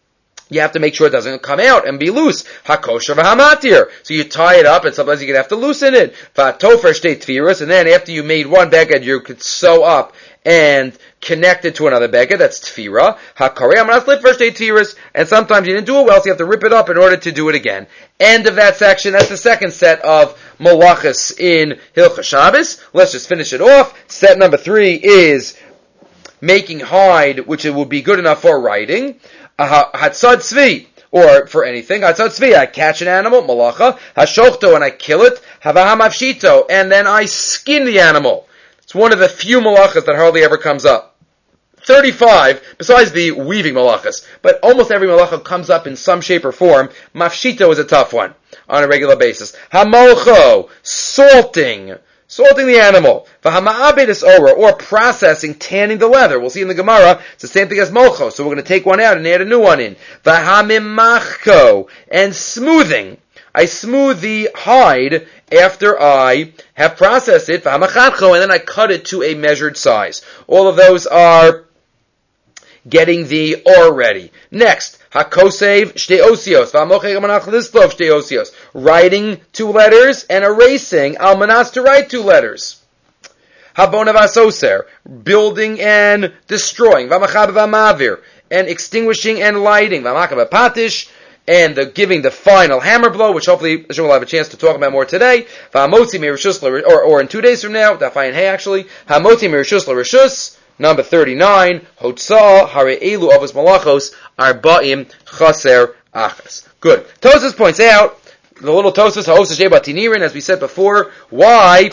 S1: you have to make sure it doesn't come out and be loose. Hakosher v'hamatir. So you tie it up, and sometimes you're going to have to loosen it. V'atofer shtei tfiras, and then after you made one beged, you could sew up and connect it to another beged. That's tfira. Hakarei amanas for shtei tfiras, and sometimes you didn't do it well, so you have to rip it up in order to do it again. End of that section. That's the second set of malachas in Hilchos Shabbos. Let's just finish it off. Set number three is making hide, which it would be good enough for writing. Hatzad tzvi, or for anything. Hatzad tzvi, I catch an animal, malacha. Hashochto, and I kill it. Havaham and then I skin the animal. It's one of the few malachas that hardly ever comes up. thirty-five, besides the weaving malachas, but almost every malacha comes up in some shape or form. Mafshito is a tough one on a regular basis. Hamalcho, salting. salting the animal. V'hama'abedis ora, or processing, tanning the leather. We'll see in the Gemara, it's the same thing as molcho, so we're going to take one out and add a new one in. V'hamimachko, and smoothing. I smooth the hide after I have processed it, v'hamachatcho, and then I cut it to a measured size. All of those are getting the or ready. Next, hakosev shtei osios, v'hamocheg amanach lislov shtei osios, writing two letters and erasing almanas to write two letters. Habona vasoser, building and destroying, v'hamachab v'hamavir, and extinguishing and lighting, v'hamachab v'patish, and the giving the final hammer blow, which hopefully Hashem will have a chance to talk about more today. V'hamotzi mirishus, or or in two days from now, dafayin hey actually, hamotzi mirishus l'rishus, number thirty-nine, Hotzah hare elu avos malachos arba'im chaser achas. Good. Tosas points out, the little Tosas ha'os sheba tinirin, as we said before, why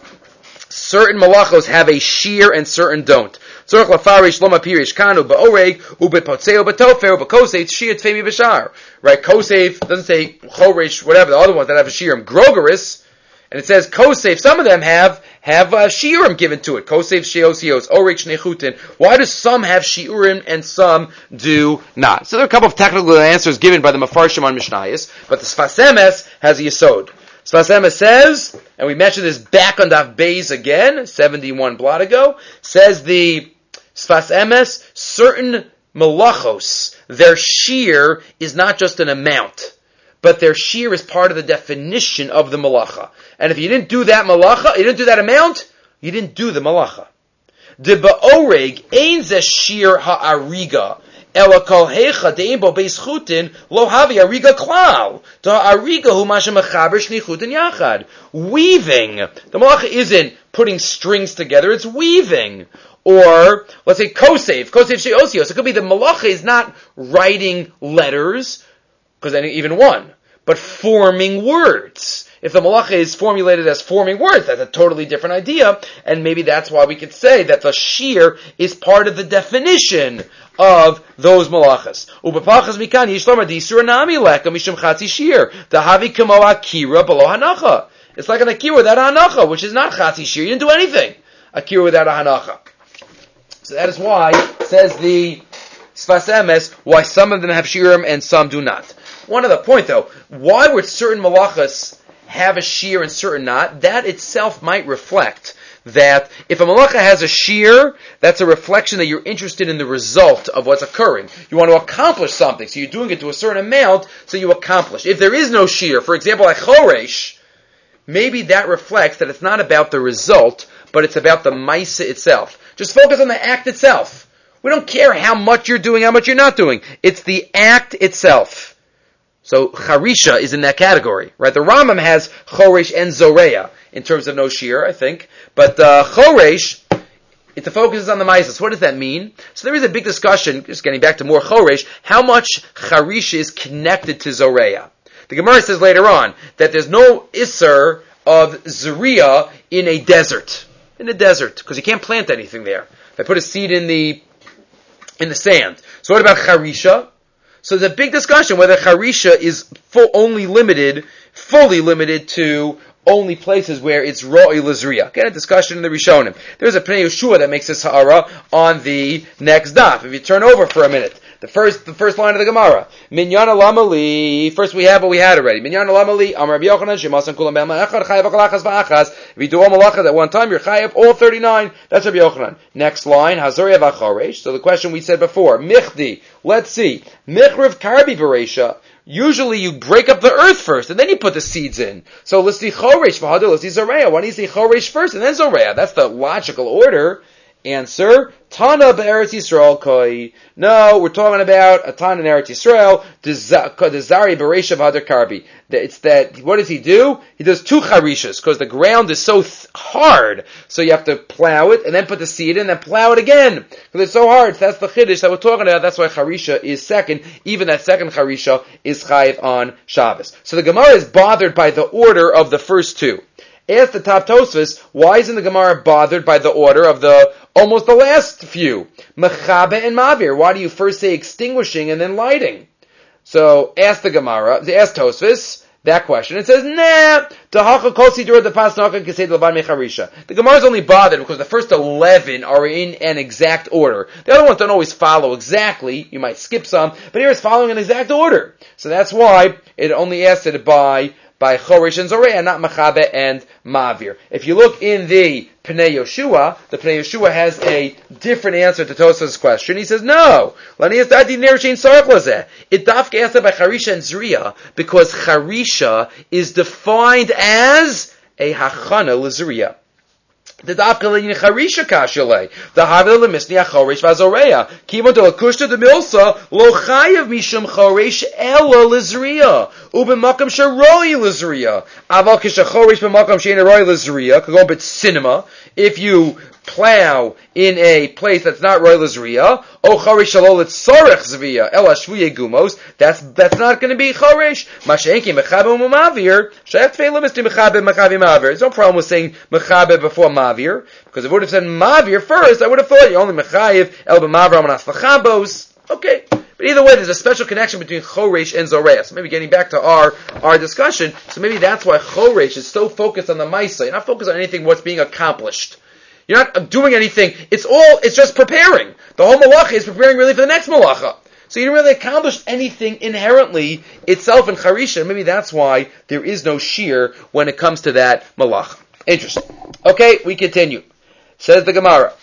S1: certain malachos have a shear and certain don't. Tzorach lafarish loma pirish kanu ba'oreg ubet potzeo b'tofer b'kosev shear tfemi b'shar. Right? Kosev doesn't say choresh, whatever the other ones that have a shearim grogeris, and it says kosev. Some of them have have uh, shiurim given to it. Kosev sheosios oreg shnechutin. Why do some have shiurim and some do not? So there are a couple of technical answers given by the Mefarshim on Mishnayos, but the Sfas Emes has a yesod. Sfas Emes says, and we mentioned this back on Daf Beis again, seventy-one blot ago, says the Sfas Emes, certain malachos, their shear is not just an amount, but their shear is part of the definition of the malacha. And if you didn't do that malacha, you didn't do that amount, you didn't do the malacha. De ba'oreg ein ze shear ha'ariga, ela kol hecha de'im bo beis chutin lo havi ariga klal. Da ariga hu masha mechaber shni chutin yachad. Weaving. The malacha isn't putting strings together, it's weaving. Or, let's say, kosev, kosev she'osios. It could be the malacha is not writing letters, because then even one, but forming words. If the malacha is formulated as forming words, that's a totally different idea, and maybe that's why we could say that the shear is part of the definition of those malachas. Ubepachas mikan yishlomar disur nami leka mishum chatzi shear. Dahavi kamo akira below hanacha. It's like an akira without a hanacha, which is not chatzi shear. You didn't do anything. Akira without a hanacha. So that is why, says the Sfas Emes, why some of them have shiurim and some do not. One other point though, why would certain malachas have a shear and certain not? That itself might reflect that if a malacha has a shear, that's a reflection that you're interested in the result of what's occurring. You want to accomplish something, so you're doing it to a certain amount, so you accomplish. If there is no shear, for example, like choresh, maybe that reflects that it's not about the result, but it's about the maisa itself. Just focus on the act itself. We don't care how much you're doing, how much you're not doing. It's the act itself. So Charisha is in that category, right? The Rambam has Choresh and Zoreya in terms of no shear, I think. But uh, Choresh, it, the focus is on the Maisa. So what does that mean? So there is a big discussion, just getting back to more Choresh, how much Charisha is connected to Zoreya. The Gemara says later on that there's no Isser of Zuriya in a desert. In a desert, because you can't plant anything there. They put a seed in the in the sand. So what about Charisha? So there's a big discussion whether Charisha is full, only limited, fully limited to only places where it's Ro'i L'Zriya. Again, a discussion in the Rishonim. There's a Pnei Yeshua that makes this ha'ara on the next daf. If you turn over for a minute, the first the first line of the Gemara. Minyan alamali. First we have what we had already. Minyan alamali. Amar Rabbi Yochanan shemasan kulam be'ama echad chayav akalachas va'achas. If you do all malachas at one time, you're chayav all thirty-nine. That's Rabbi Yochanan. Next line. Hazoria v'achoresh. So the question we said before. Michdi. Let's see. Michriv karbi v'reisha. Usually you break up the earth first, and then you put the seeds in. So let's see choresh v'hadol. Let's see zoreya. Why don't you say choresh first, and then zoreya? That's the logical order. Answer, Tana be'Eretz Yisrael koi. No, we're talking about a Tana in Eretz Yisrael, Dezari Beresha V'Hadar Karbi. It's that, what does he do? He does two charishas, because the ground is so th- hard, so you have to plow it, and then put the seed in, and then plow it again, because it's so hard. So that's the chiddush that we're talking about. That's why charisha is second. Even that second charisha is chayiv on Shabbos. So the Gemara is bothered by the order of the first two. Ask the top Tosfos, why isn't the Gemara bothered by the order of the almost the last few? Mechabe and Mavir. Why do you first say extinguishing and then lighting? So ask the Gemara, ask Tosfos, that question. It says, nah, the Gemara is only bothered because the first eleven are in an exact order. The other ones don't always follow exactly. You might skip some, but here it's following an exact order. So that's why it only asked it by by Choresh and Zoreya, not Mechabe and Mavir. If you look in the Pnei Yoshua, the Pnei Yoshua has a different answer to Tosaf's question. He says, no, it dafke asked by Charisha and Zriya because Charisha is defined as a Hachana l'Zriya. The dafka le'yin charisha kashalei. The havil le'misni achoresh v'azoreya. Kimo de l'kushta de milsa lo chayev mishum choresh ela l'zriya. U'b'makam sharoi l'zriya. Aval kishachoresh b'makam she'en aroi l'zriya. Kagom bit cinema. If you plow in a place that's not roy l'zriya, o choresh shalol etzorech zviya ela shvuye gumos. That's that's not going to be choresh. Masha'enki mechabe u'mavir. Shayach tfei le'misni mechabe mechabe mavir. There's no problem with saying mechabe before mavir. Because if it would have said Mavir first, I would have thought you only Mechayiv, El B'Mavra, Manas L'Chabos. Okay. But either way, there's a special connection between Choresh and Zoreya. So maybe getting back to our, our discussion, so maybe that's why Choresh is so focused on the Maisa. You're not focused on anything what's being accomplished. You're not doing anything. It's all, it's just preparing. The whole Malacha is preparing really for the next Malacha. So you didn't really accomplish anything inherently itself in Charisha. Maybe that's why there is no shear when it comes to that Malacha. Interesting. Okay, we continue. Says the Gemara.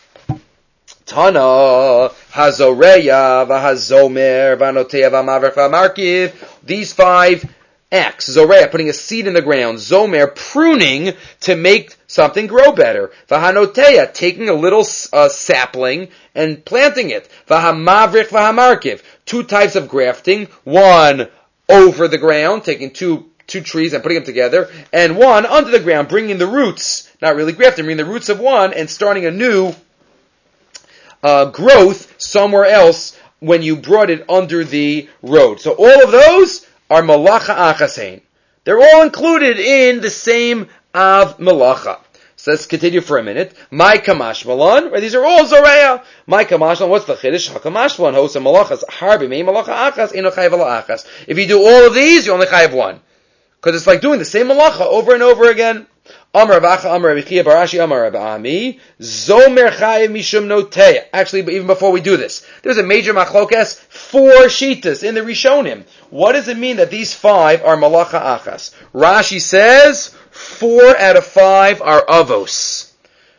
S1: Tana hazoreya v'hazomer v'anoteya v'maver v'markiv. These five acts. Zoreya, putting a seed in the ground. Zomer, pruning to make something grow better. V'hanoteya, taking a little uh, sapling and planting it. V'hamavrich v'hamarkiv. Two types of grafting. One over the ground, taking two two trees and putting them together, and one under the ground, bringing the roots, not really grafting, bringing the roots of one and starting a new uh, growth somewhere else when you brought it under the road. So all of those are malacha achasein. They're all included in the same av malacha. So let's continue for a minute. My kamashmalan, right? These are all zoreya. My kamashmalan, what's the chiddush? Hakamashmalan, hosa malachas, harbi, me malacha achas, eno chayav ala achas. If you do all of these, you only chayav one. Because it's like doing the same malacha over and over again. Amar Avacha, Amar Abichia, Barashi, Amar Abami, Zomer Chayev Mishum Noteya. Actually, even before we do this, there's a major machlokes, four shitas in the Rishonim. What does it mean that these five are malacha achas? Rashi says, four out of five are avos.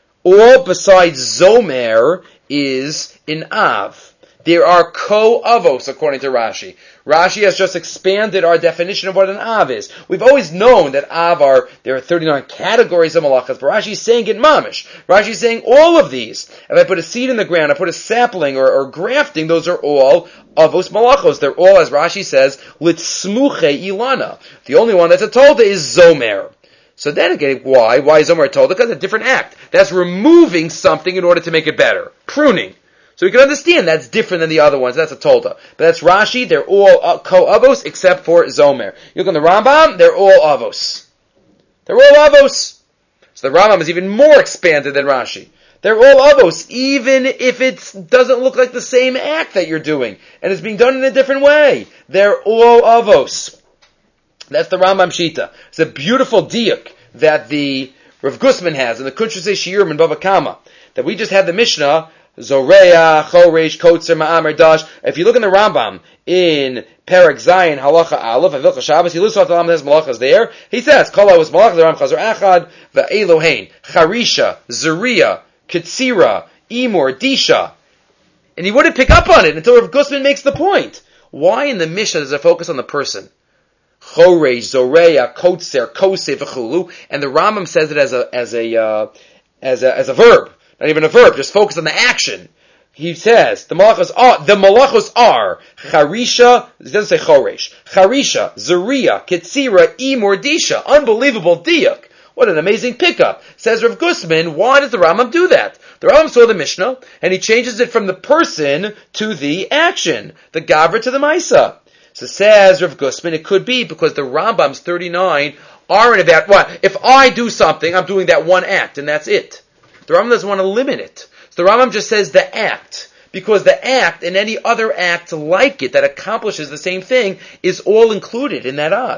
S1: All besides Zomer is in Av. There are co-avos, according to Rashi. Rashi has just expanded our definition of what an Av is. We've always known that Av are, there are thirty-nine categories of malachas, but Rashi is saying it mamish. Rashi is saying all of these. If I put a seed in the ground, I put a sapling or, or grafting, those are all avos malachos. They're all, as Rashi says, litzmuche ilana. The only one that's a tolda is Zomer. So then again, why? Why is Zomer a tolda? Because it's a different act. That's removing something in order to make it better. Pruning. So we can understand that's different than the other ones. That's a tolda. But that's Rashi. They're all uh, co-avos except for Zomer. You look on the Rambam, they're all avos. They're all avos. So the Rambam is even more expanded than Rashi. They're all avos, even if it doesn't look like the same act that you're doing. And it's being done in a different way. They're all avos. That's the Rambam Shita. It's a beautiful diuk that the Rav Gusman has in the Kuntrusei Shiurim in Bava Kama. That we just had the Mishnah, Zoreya, Choresh, Kotzer, Ma'amar, Dash. If you look in the Rambam, in Perek Zayin, Halacha Aleph, and Vilcha Shabbos, he looks off the Rambam, there's malachas there. He says, Kala was malachas, the Rambam Chazar Achad, Va'elohein, Charisha, Zuriya, Ketzira, Imor, Disha. And he wouldn't pick up on it until Rav Gusman makes the point. Why in the Mishnah does it focus on the person? Choresh, Zoreya, Kotzer, Koseh, V'chulu, and the Rambam says it as a, as a, uh, as a, as a verb. Not even a verb, just focus on the action. He says, the malachos are, the malachos are, Charisha, it doesn't say Choresh, Charisha, Zuriya, Ketzira, Imor, Disha. Unbelievable diuk. What an amazing pickup. Says Rav Gusman, why does the Rambam do that? The Rambam saw the Mishnah, and he changes it from the person to the action, the Gavra to the Maisa. So says Rav Gusman, it could be because the Rambam's thirty-nine aren't about, what? If I do something, I'm doing that one act, and that's it. The Rambam doesn't want to limit it. So the Rambam just says the act, because the act and any other act like it that accomplishes the same thing is all included in that av.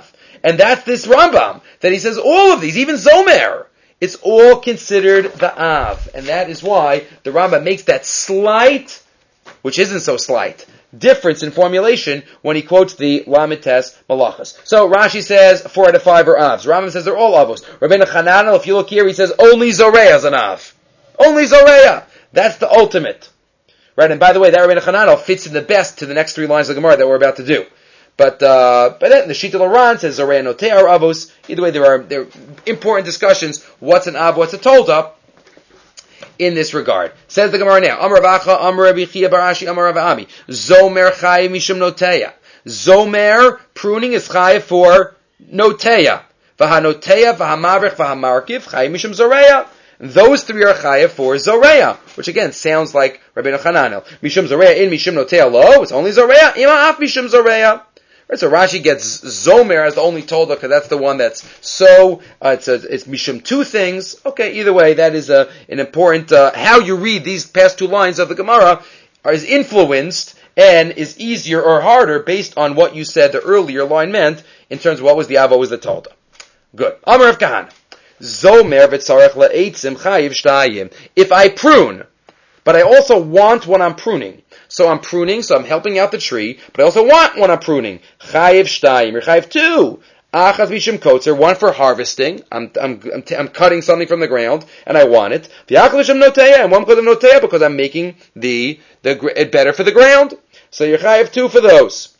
S1: And that's this Rambam, that he says all of these, even Zomer, it's all considered the Av. And that is why the Rambam makes that slight, which isn't so slight, difference in formulation when he quotes the Lamites Malachas. So Rashi says four out of five are Avs. Rambam says they're all Avos. Rabbeinu Chananel, if you look here, he says only Zoreya is an Av. Only Zoreya. That's the ultimate. Right, and by the way, that Rabbeinu Chananel fits in the best to the next three lines of the Gemara that we're about to do. But uh, but then the Shita Loran says Zoreya Notea are Avos. Either way, there are there are important discussions. What's an Av? What's a Tolda? In this regard, says the Gemara now. Amar Rav Acha, Amar Rabbi Chia bar Ashi, Amar Rav Ami. Zomer chayiv mishum noteya. Zomer pruning is chayiv for noteya. V'hanoteya, v'hamavrich, v'hamarkiv chayiv mishum zoreya. Those three are chayiv for zoreya, which again sounds like Rabbeinu Chananel. Mishum zoreya in mishum noteya lo. It's only zoreya. Ima af mishum zoreya. Right, so Rashi gets Zomer as the only Tolda because that's the one that's so, uh, it's, a, it's Mishum two things. Okay, either way, that is a, an important, uh, how you read these past two lines of the Gemara is influenced and is easier or harder based on what you said the earlier line meant in terms of what was the Av, what was the Tolda. Good. Amar of Kahana. Zomer v'tzarech la'etzim chayiv shtayim. If I prune, but I also want when I'm pruning. So I'm pruning, so I'm helping out the tree, but I also want when I'm pruning. Chayiv shtayim, or chayiv two. Achaz mishum kotzer, one for harvesting. I'm, I'm, I'm, t- I'm cutting something from the ground, and I want it. V'yachal mishum noteya, and one because of noteya, because I'm making the, the, it better for the ground. So you're chayiv two for those.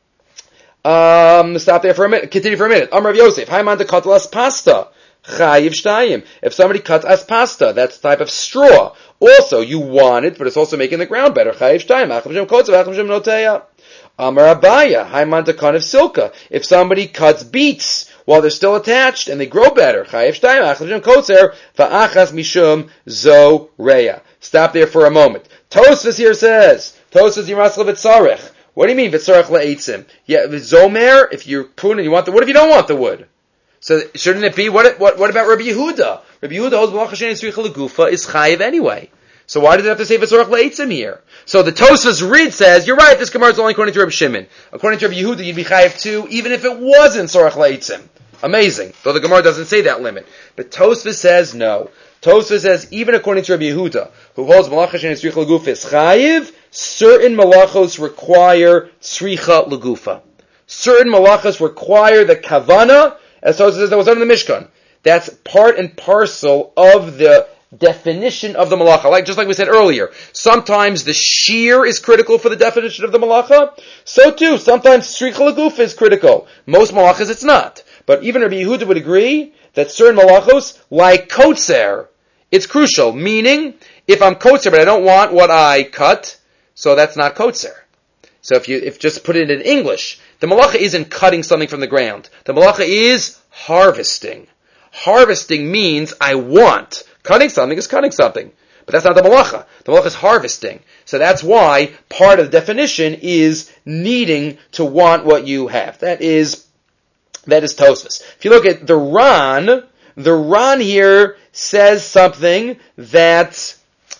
S1: Um, stop there for a minute, continue for a minute. Amar Rav Yosef, Haiman de katalas pasta. Chayiv shtayim. If somebody cuts as pasta, that's the type of straw. Also, you want it, but it's also making the ground better. Chayiv shtayim. Achim shem kotzav, achim shem noteya. Amar Abaya, Haiman de kan of silka. If somebody cuts beets while they're still attached and they grow better, chayiv shtayim, achim shem kotzer, va'achas mishum zoreya. Stop there for a moment. Tosfos here says, Tosfos yimasla v'tzarech. What do you mean v'tzarech la'etzim? Yeah, zomer, if you're pruning, you want the wood. If you don't want the wood. So shouldn't it be, what what, what about Rabbi Yehuda? Rabbi Yehuda holds Malach Hashem Yisricha L'Gufa is chayiv anyway. So why did it have to say V'tzorach Le'etzim here? So the Tosfos Rid says, you're right, this Gemara is only according to Rabbi Shimon. According to Rabbi Yehuda, you'd be chayiv too, even if it wasn't Tzorach Le'etzim. Amazing. Though the Gemara doesn't say that limit. But Tosfos says no. Tosfos says, even according to Rabbi Yehuda, who holds Malach Hashem Yisricha L'Gufa is chayiv, certain malachos require Tzricha L'Gufa. Certain malachos require the kavana, as Tosfos says that was under the Mishkan. That's part and parcel of the definition of the malacha. Like, just like we said earlier, sometimes the shear is critical for the definition of the malacha. So too, sometimes stricha l'gufa is critical. Most malachas it's not. But even Rabbi Yehuda would agree that certain malachos, like kotzer, it's crucial. Meaning, if I'm kotzer but I don't want what I cut, so that's not kotzer. So if you, if just put it in English, the malacha isn't cutting something from the ground. The malacha is harvesting. Harvesting means I want. Cutting something is cutting something. But that's not the malacha. The malacha is harvesting. So that's why part of the definition is needing to want what you have. That is, that is Tosfos. If you look at the Ran, the Ran here says something that's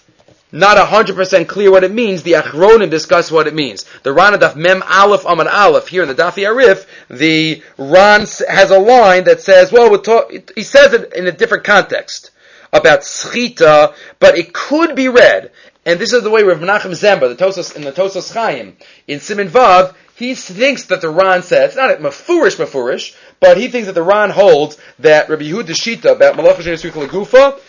S1: not one hundred percent clear what it means. The Achronim discuss what it means. The Ran Daf Mem Aleph Amad Aleph, here in the Daf Yarif, the Ran has a line that says, well, we'll talk, he says it in a different context about Schita, but it could be read, and this is the way Rav Menachem Zemba, the Tosfos, in the Tosfos Chaim, in Siman Vav, he thinks that the Ran says, it's not a mafurish mafurish, but he thinks that the Ran holds that Rabbi Yehuda Shita, about Malach Hashem Yisricha L'Gufa,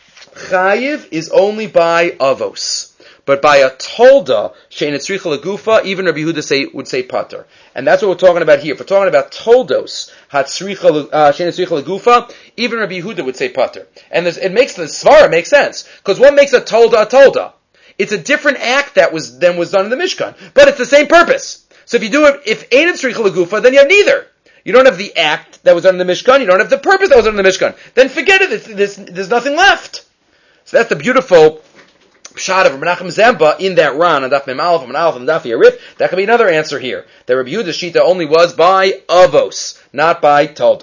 S1: Chayiv is only by avos, but by a tolda shein etzricha legufa, even Rabbi Yehuda say would say pater, and that's what we're talking about here. If we're talking about toldos hatzricha shein etzricha legufa, even Rabbi Yehuda would say pater, and it makes the svara make sense because what makes a tolda a tolda? It's a different act that was than was done in the Mishkan, but it's the same purpose. So if you do it, if ain't etzricha legufa, then you have neither. You don't have the act that was done in the Mishkan. You don't have the purpose that was done in the Mishkan. Then forget it. There's, there's nothing left. So that's the beautiful pshat of Menachem Zemba in that Ran, and Daf Mem Aleph, and Aleph, and Daf Yarif. That could be another answer here. That Rabbi Yehuda's Shita only was by avos, not by toldos.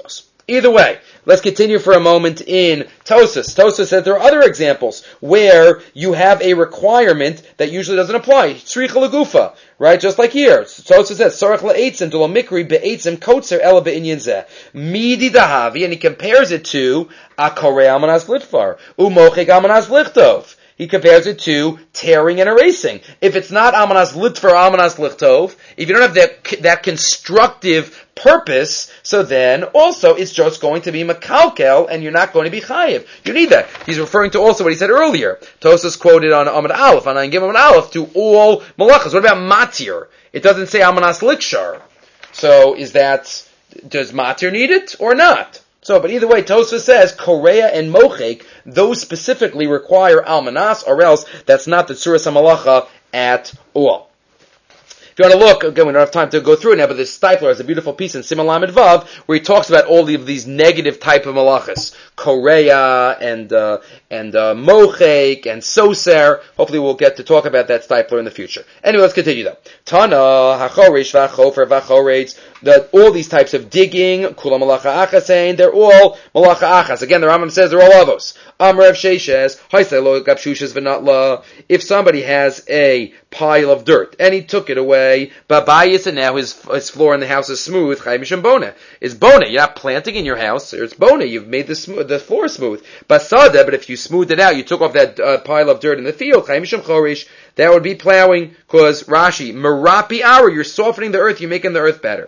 S1: Either way, let's continue for a moment in Tosas. Tosas said there are other examples where you have a requirement that usually doesn't apply. Tzricha l'gufa, right? Just like here. Tosas says, Sorach la'etzim dulo mikri be'etzim kotzer ela be'inyan zeh. Midi dahavi, and he compares it to akore amanas litfar, umochek amanas lichtov. He compares it to tearing and erasing. If it's not amanas litfar, amanas lichtov, if you don't have that, that constructive purpose, so then also it's just going to be makalkel and you're not going to be chayiv. You need that. He's referring to also what he said earlier. Tosas quoted on Amud Aleph, on Ayin Gimel Amud Aleph, to all malachas. What about matir? It doesn't say amanas likshar. So is that, does matir need it or not? So, but either way, Tosfos says, Korea and Mochek, those specifically require almanas, or else that's not the Tzuras HaMalacha at all. If you want to look, again, we don't have time to go through it now, but this Stipler has a beautiful piece in Siman Lamed Vav, where he talks about all of these negative type of malachas. Korea and, uh, and, uh, Mochek and Soser. Hopefully we'll get to talk about that Stipler in the future. Anyway, let's continue though. Tana, Hachorish, Vachofer, Vachoretz, that all these types of digging, Kula Malacha Achas, saying they're all Malacha Achas. Again, the Rambam says they're all Avos. Amrev Sheishes, Haiselo Gapshushas V'natla. If somebody has a pile of dirt and he took it away, Babayis, and now his his floor in the house is smooth, Chayim Misham Bona. It's Bona. You're not planting in your house, it's Bona. You've made the smooth, the floor smooth. Basada, but if you smoothed it out, you took off that uh, pile of dirt in the field, Chayim Misham Chorish, that would be plowing, because Rashi, Merapi Ara, you're softening the earth, you're making the earth better.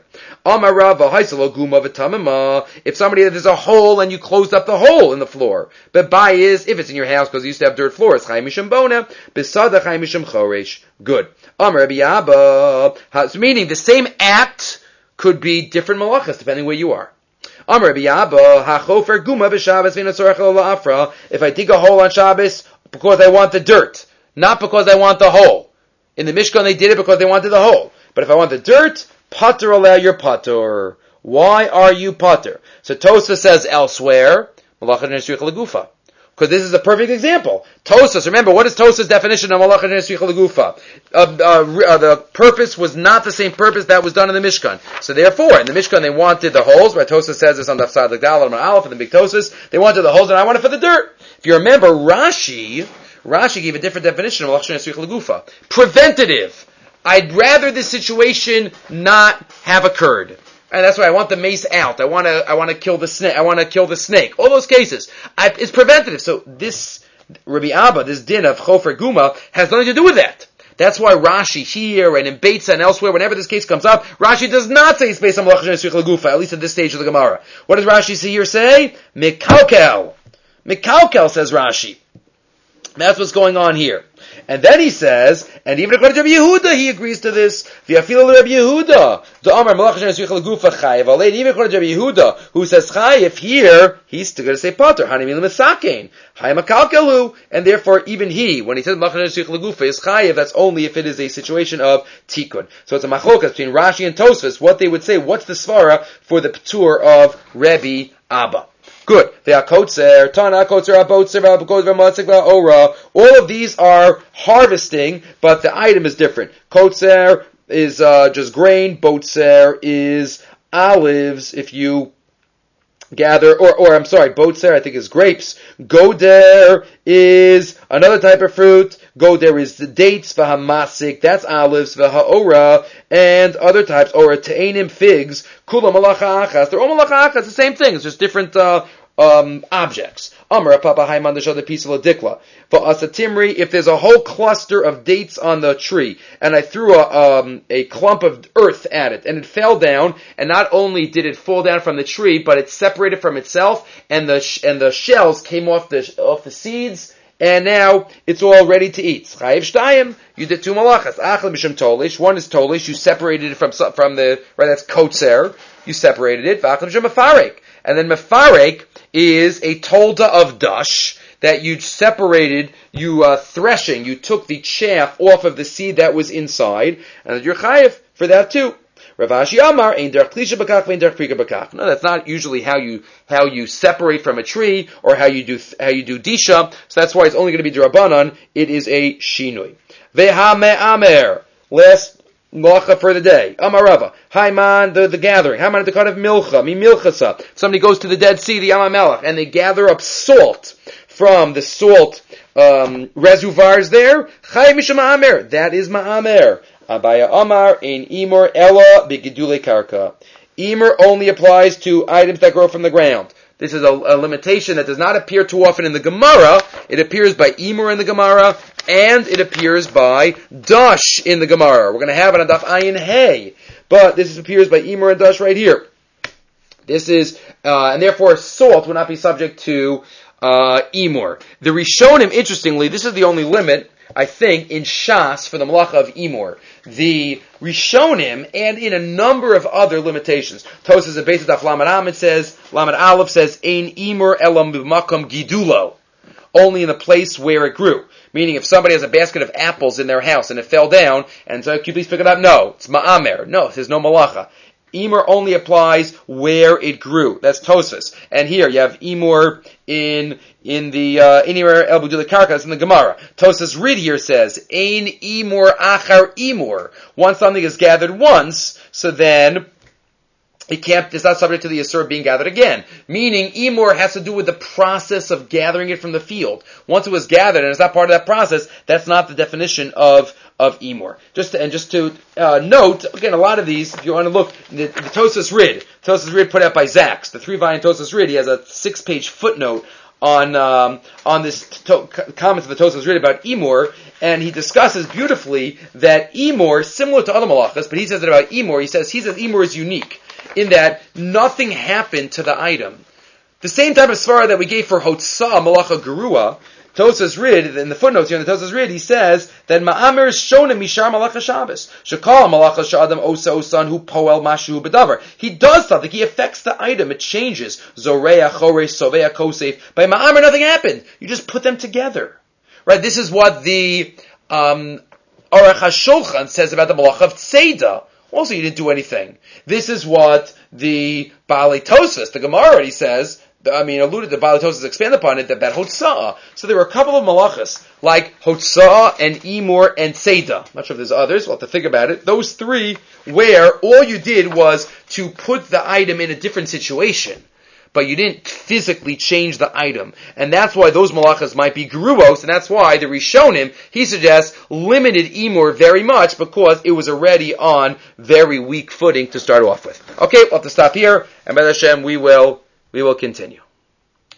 S1: If somebody, there's a hole and you closed up the hole in the floor. But by is, if it's in your house because you used to have dirt floors, Chayim Misham Bona, Besada Chayim Misham Choresh. Good. Amar Rabbi Abba, meaning the same act could be different malachas depending where you are. Amar Rabbi Abba, Hachofer Guma B'Shabbos V'Natzorach L'Afra. If I dig a hole on Shabbos because I want the dirt, not because I want the hole. In the Mishkan they did it because they wanted the hole. But if I want the dirt, Pater allow your pater. Why are you pater? So Tosfos says elsewhere, Malacha Nesricha Legufa. Because this is a perfect example. Tosfos, remember, what is Tosfos' definition of Malacha Nesricha Legufa? Uh, uh, uh, the purpose was not the same purpose that was done in the Mishkan. So therefore, in the Mishkan they wanted the holes, where Tosfos says this on the Sadik Dal and Aleph, and the big Tosfos, they wanted the holes, and I want it for the dirt. If you remember, Rashi, Rashi gave a different definition of Malacha Nesricha Legufa. Preventative. I'd rather this situation not have occurred. And that's why I want the mace out. I want to, I want to kill the snake. I want to kill the snake. All those cases. I, it's preventative. So this, Rabbi Abba, this din of Chofer Guma, has nothing to do with that. That's why Rashi here and in Beitza and elsewhere, whenever this case comes up, Rashi does not say it's based on Malacha Nesricha Legufa, at least at this stage of the Gemara. What does Rashi here say? Mikalkel. Mikalkel, says Rashi. That's what's going on here. And then he says, and even according to Rabbi Yehuda, he agrees to this. V'yafil Rabbi Yehuda, the Amar Malach Nesricha Legufa Chayiv. And even according to Rabbi Yehuda, who says Chayiv here, he's still going to say Pater. Hani milim esakein. Chayiv makalkelu. And therefore, even he, when he says Malach Nesricha Legufa is Chayiv, that's only if it is a situation of Tikkun. So it's a machokas between Rashi and Tosfos. What they would say, what's the svara for the Ptur of Rabbi Abba? Good. They are kotzer, tana kotzer, abotzer, abotzer, matzik, ora. All of these are harvesting, but the item is different. Kotzer is uh, just grain. Botzer is olives. If you gather, or, or I'm sorry, botzer I think is grapes. Goder is another type of fruit. Goder is the dates. Vahamasik, that's olives. Vahaora and other types. Or te'enim, figs. Kula malacha achas. They're all malacha achas. The same thing. It's just different uh, um, objects. Amar papa haiman the piece of a dikla. For asatimri, if there's a whole cluster of dates on the tree, and I threw a um, a clump of earth at it, and it fell down, and not only did it fall down from the tree, but it separated from itself, and the sh- and the shells came off the sh- off the seeds. And now it's all ready to eat. Chayiv shtayim, you did two malachas. Achal mishum tolish. One is tolish. You separated it from from the right. That's kotzer. You separated it. V'achal mishum mefarek. And then mefarek is a tolda of dash that you separated. You uh, threshing. You took the chaff off of the seed that was inside, and you're chayiv for that too. Rav Ashi Amar, ein derech klisha b'kach, ein derech prika b'kach. No, that's not usually how you how you separate from a tree or how you do how you do disha. So that's why it's only going to be d'Rabbanan. It is a shinui. Veha me'amer. Last malacha for the day. Amarava, Haiman, the, the gathering. Haiman, the kind of milcha, mi milchasa. Somebody goes to the Dead Sea, the Yam HaMelech, and they gather up salt from the salt um, reservoirs there. Chay misha ma'amer. That is ma'amer. Abaya Amar, ein imor ella b'gidule karka. Imor only applies to items that grow from the ground. This is a, a limitation that does not appear too often in the Gemara. It appears by imor in the Gemara, and it appears by dash in the Gemara. We're going to have it on Daf Ayin Hey, but this appears by imor and dash right here. This is, uh, and therefore salt would not be subject to uh, imor. The Rishonim, interestingly, this is the only limit, I think, in Shas for the malacha of imor. The Rishonim, and in a number of other limitations. Tosas at Beis Daf Lamed Amid says, Lamed Aleph says, Ein imor elam b'makom gidulo. Only in the place where it grew. Meaning, if somebody has a basket of apples in their house and it fell down, and so, can you please pick it up? No, it's ma'amer. No, there's no malacha. Imor only applies where it grew. That's Tosfos. And here you have imor in in the uh, Inimor El Budula Karkas in the Gemara. Tosfos Rid here says ein imor achar imor. Once something is gathered once, so then it can't. It's not subject to the Yisur being gathered again. Meaning, imor has to do with the process of gathering it from the field. Once it was gathered and it's not part of that process, that's not the definition of of imor. Just to, and just to uh, note again, a lot of these, if you want to look, the, the Tosfos Rid, Tosfos Rid put out by Zaks, the three volume Tosfos Rid. He has a six page footnote on um, on this to- comments of the Tosfos Rid about imor, and he discusses beautifully that imor, similar to other malachas, but he says that about imor. He says he says imor is unique in that nothing happened to the item. The same type of svara that we gave for Hotzah, Malacha Gerua, Tosfos Rid, in the footnotes here in the Tosfos Rid, he says that Ma'amer Shonim Mishar Malacha Shabbos. Shakal Malacha Shadam Osa Osan Hu Poel Mashu Bedavar. He does something, he affects the item, it changes. Zoreya, Chore, Sovea, Kosef. By Ma'amer, nothing happened. You just put them together. Right? This is what the um, Aruch HaShulchan says about the Malacha of Tzeda. Also, you didn't do anything. This is what the Baalei Tosfos, the Gemara already says, I mean, alluded to Baalei Tosfos, expand upon it, that, that Hotzah. So there were a couple of malachas, like Hotzah and Imor and Tzeda. I'm not sure if there's others, we'll have to think about it. Those three, where all you did was to put the item in a different situation, but you didn't physically change the item. And that's why those malachas might be geruos, and that's why the Rishonim, he suggests, limited Imor very much, because it was already on very weak footing to start off with. Okay, we'll have to stop here, and by Hashem, we will, we will continue.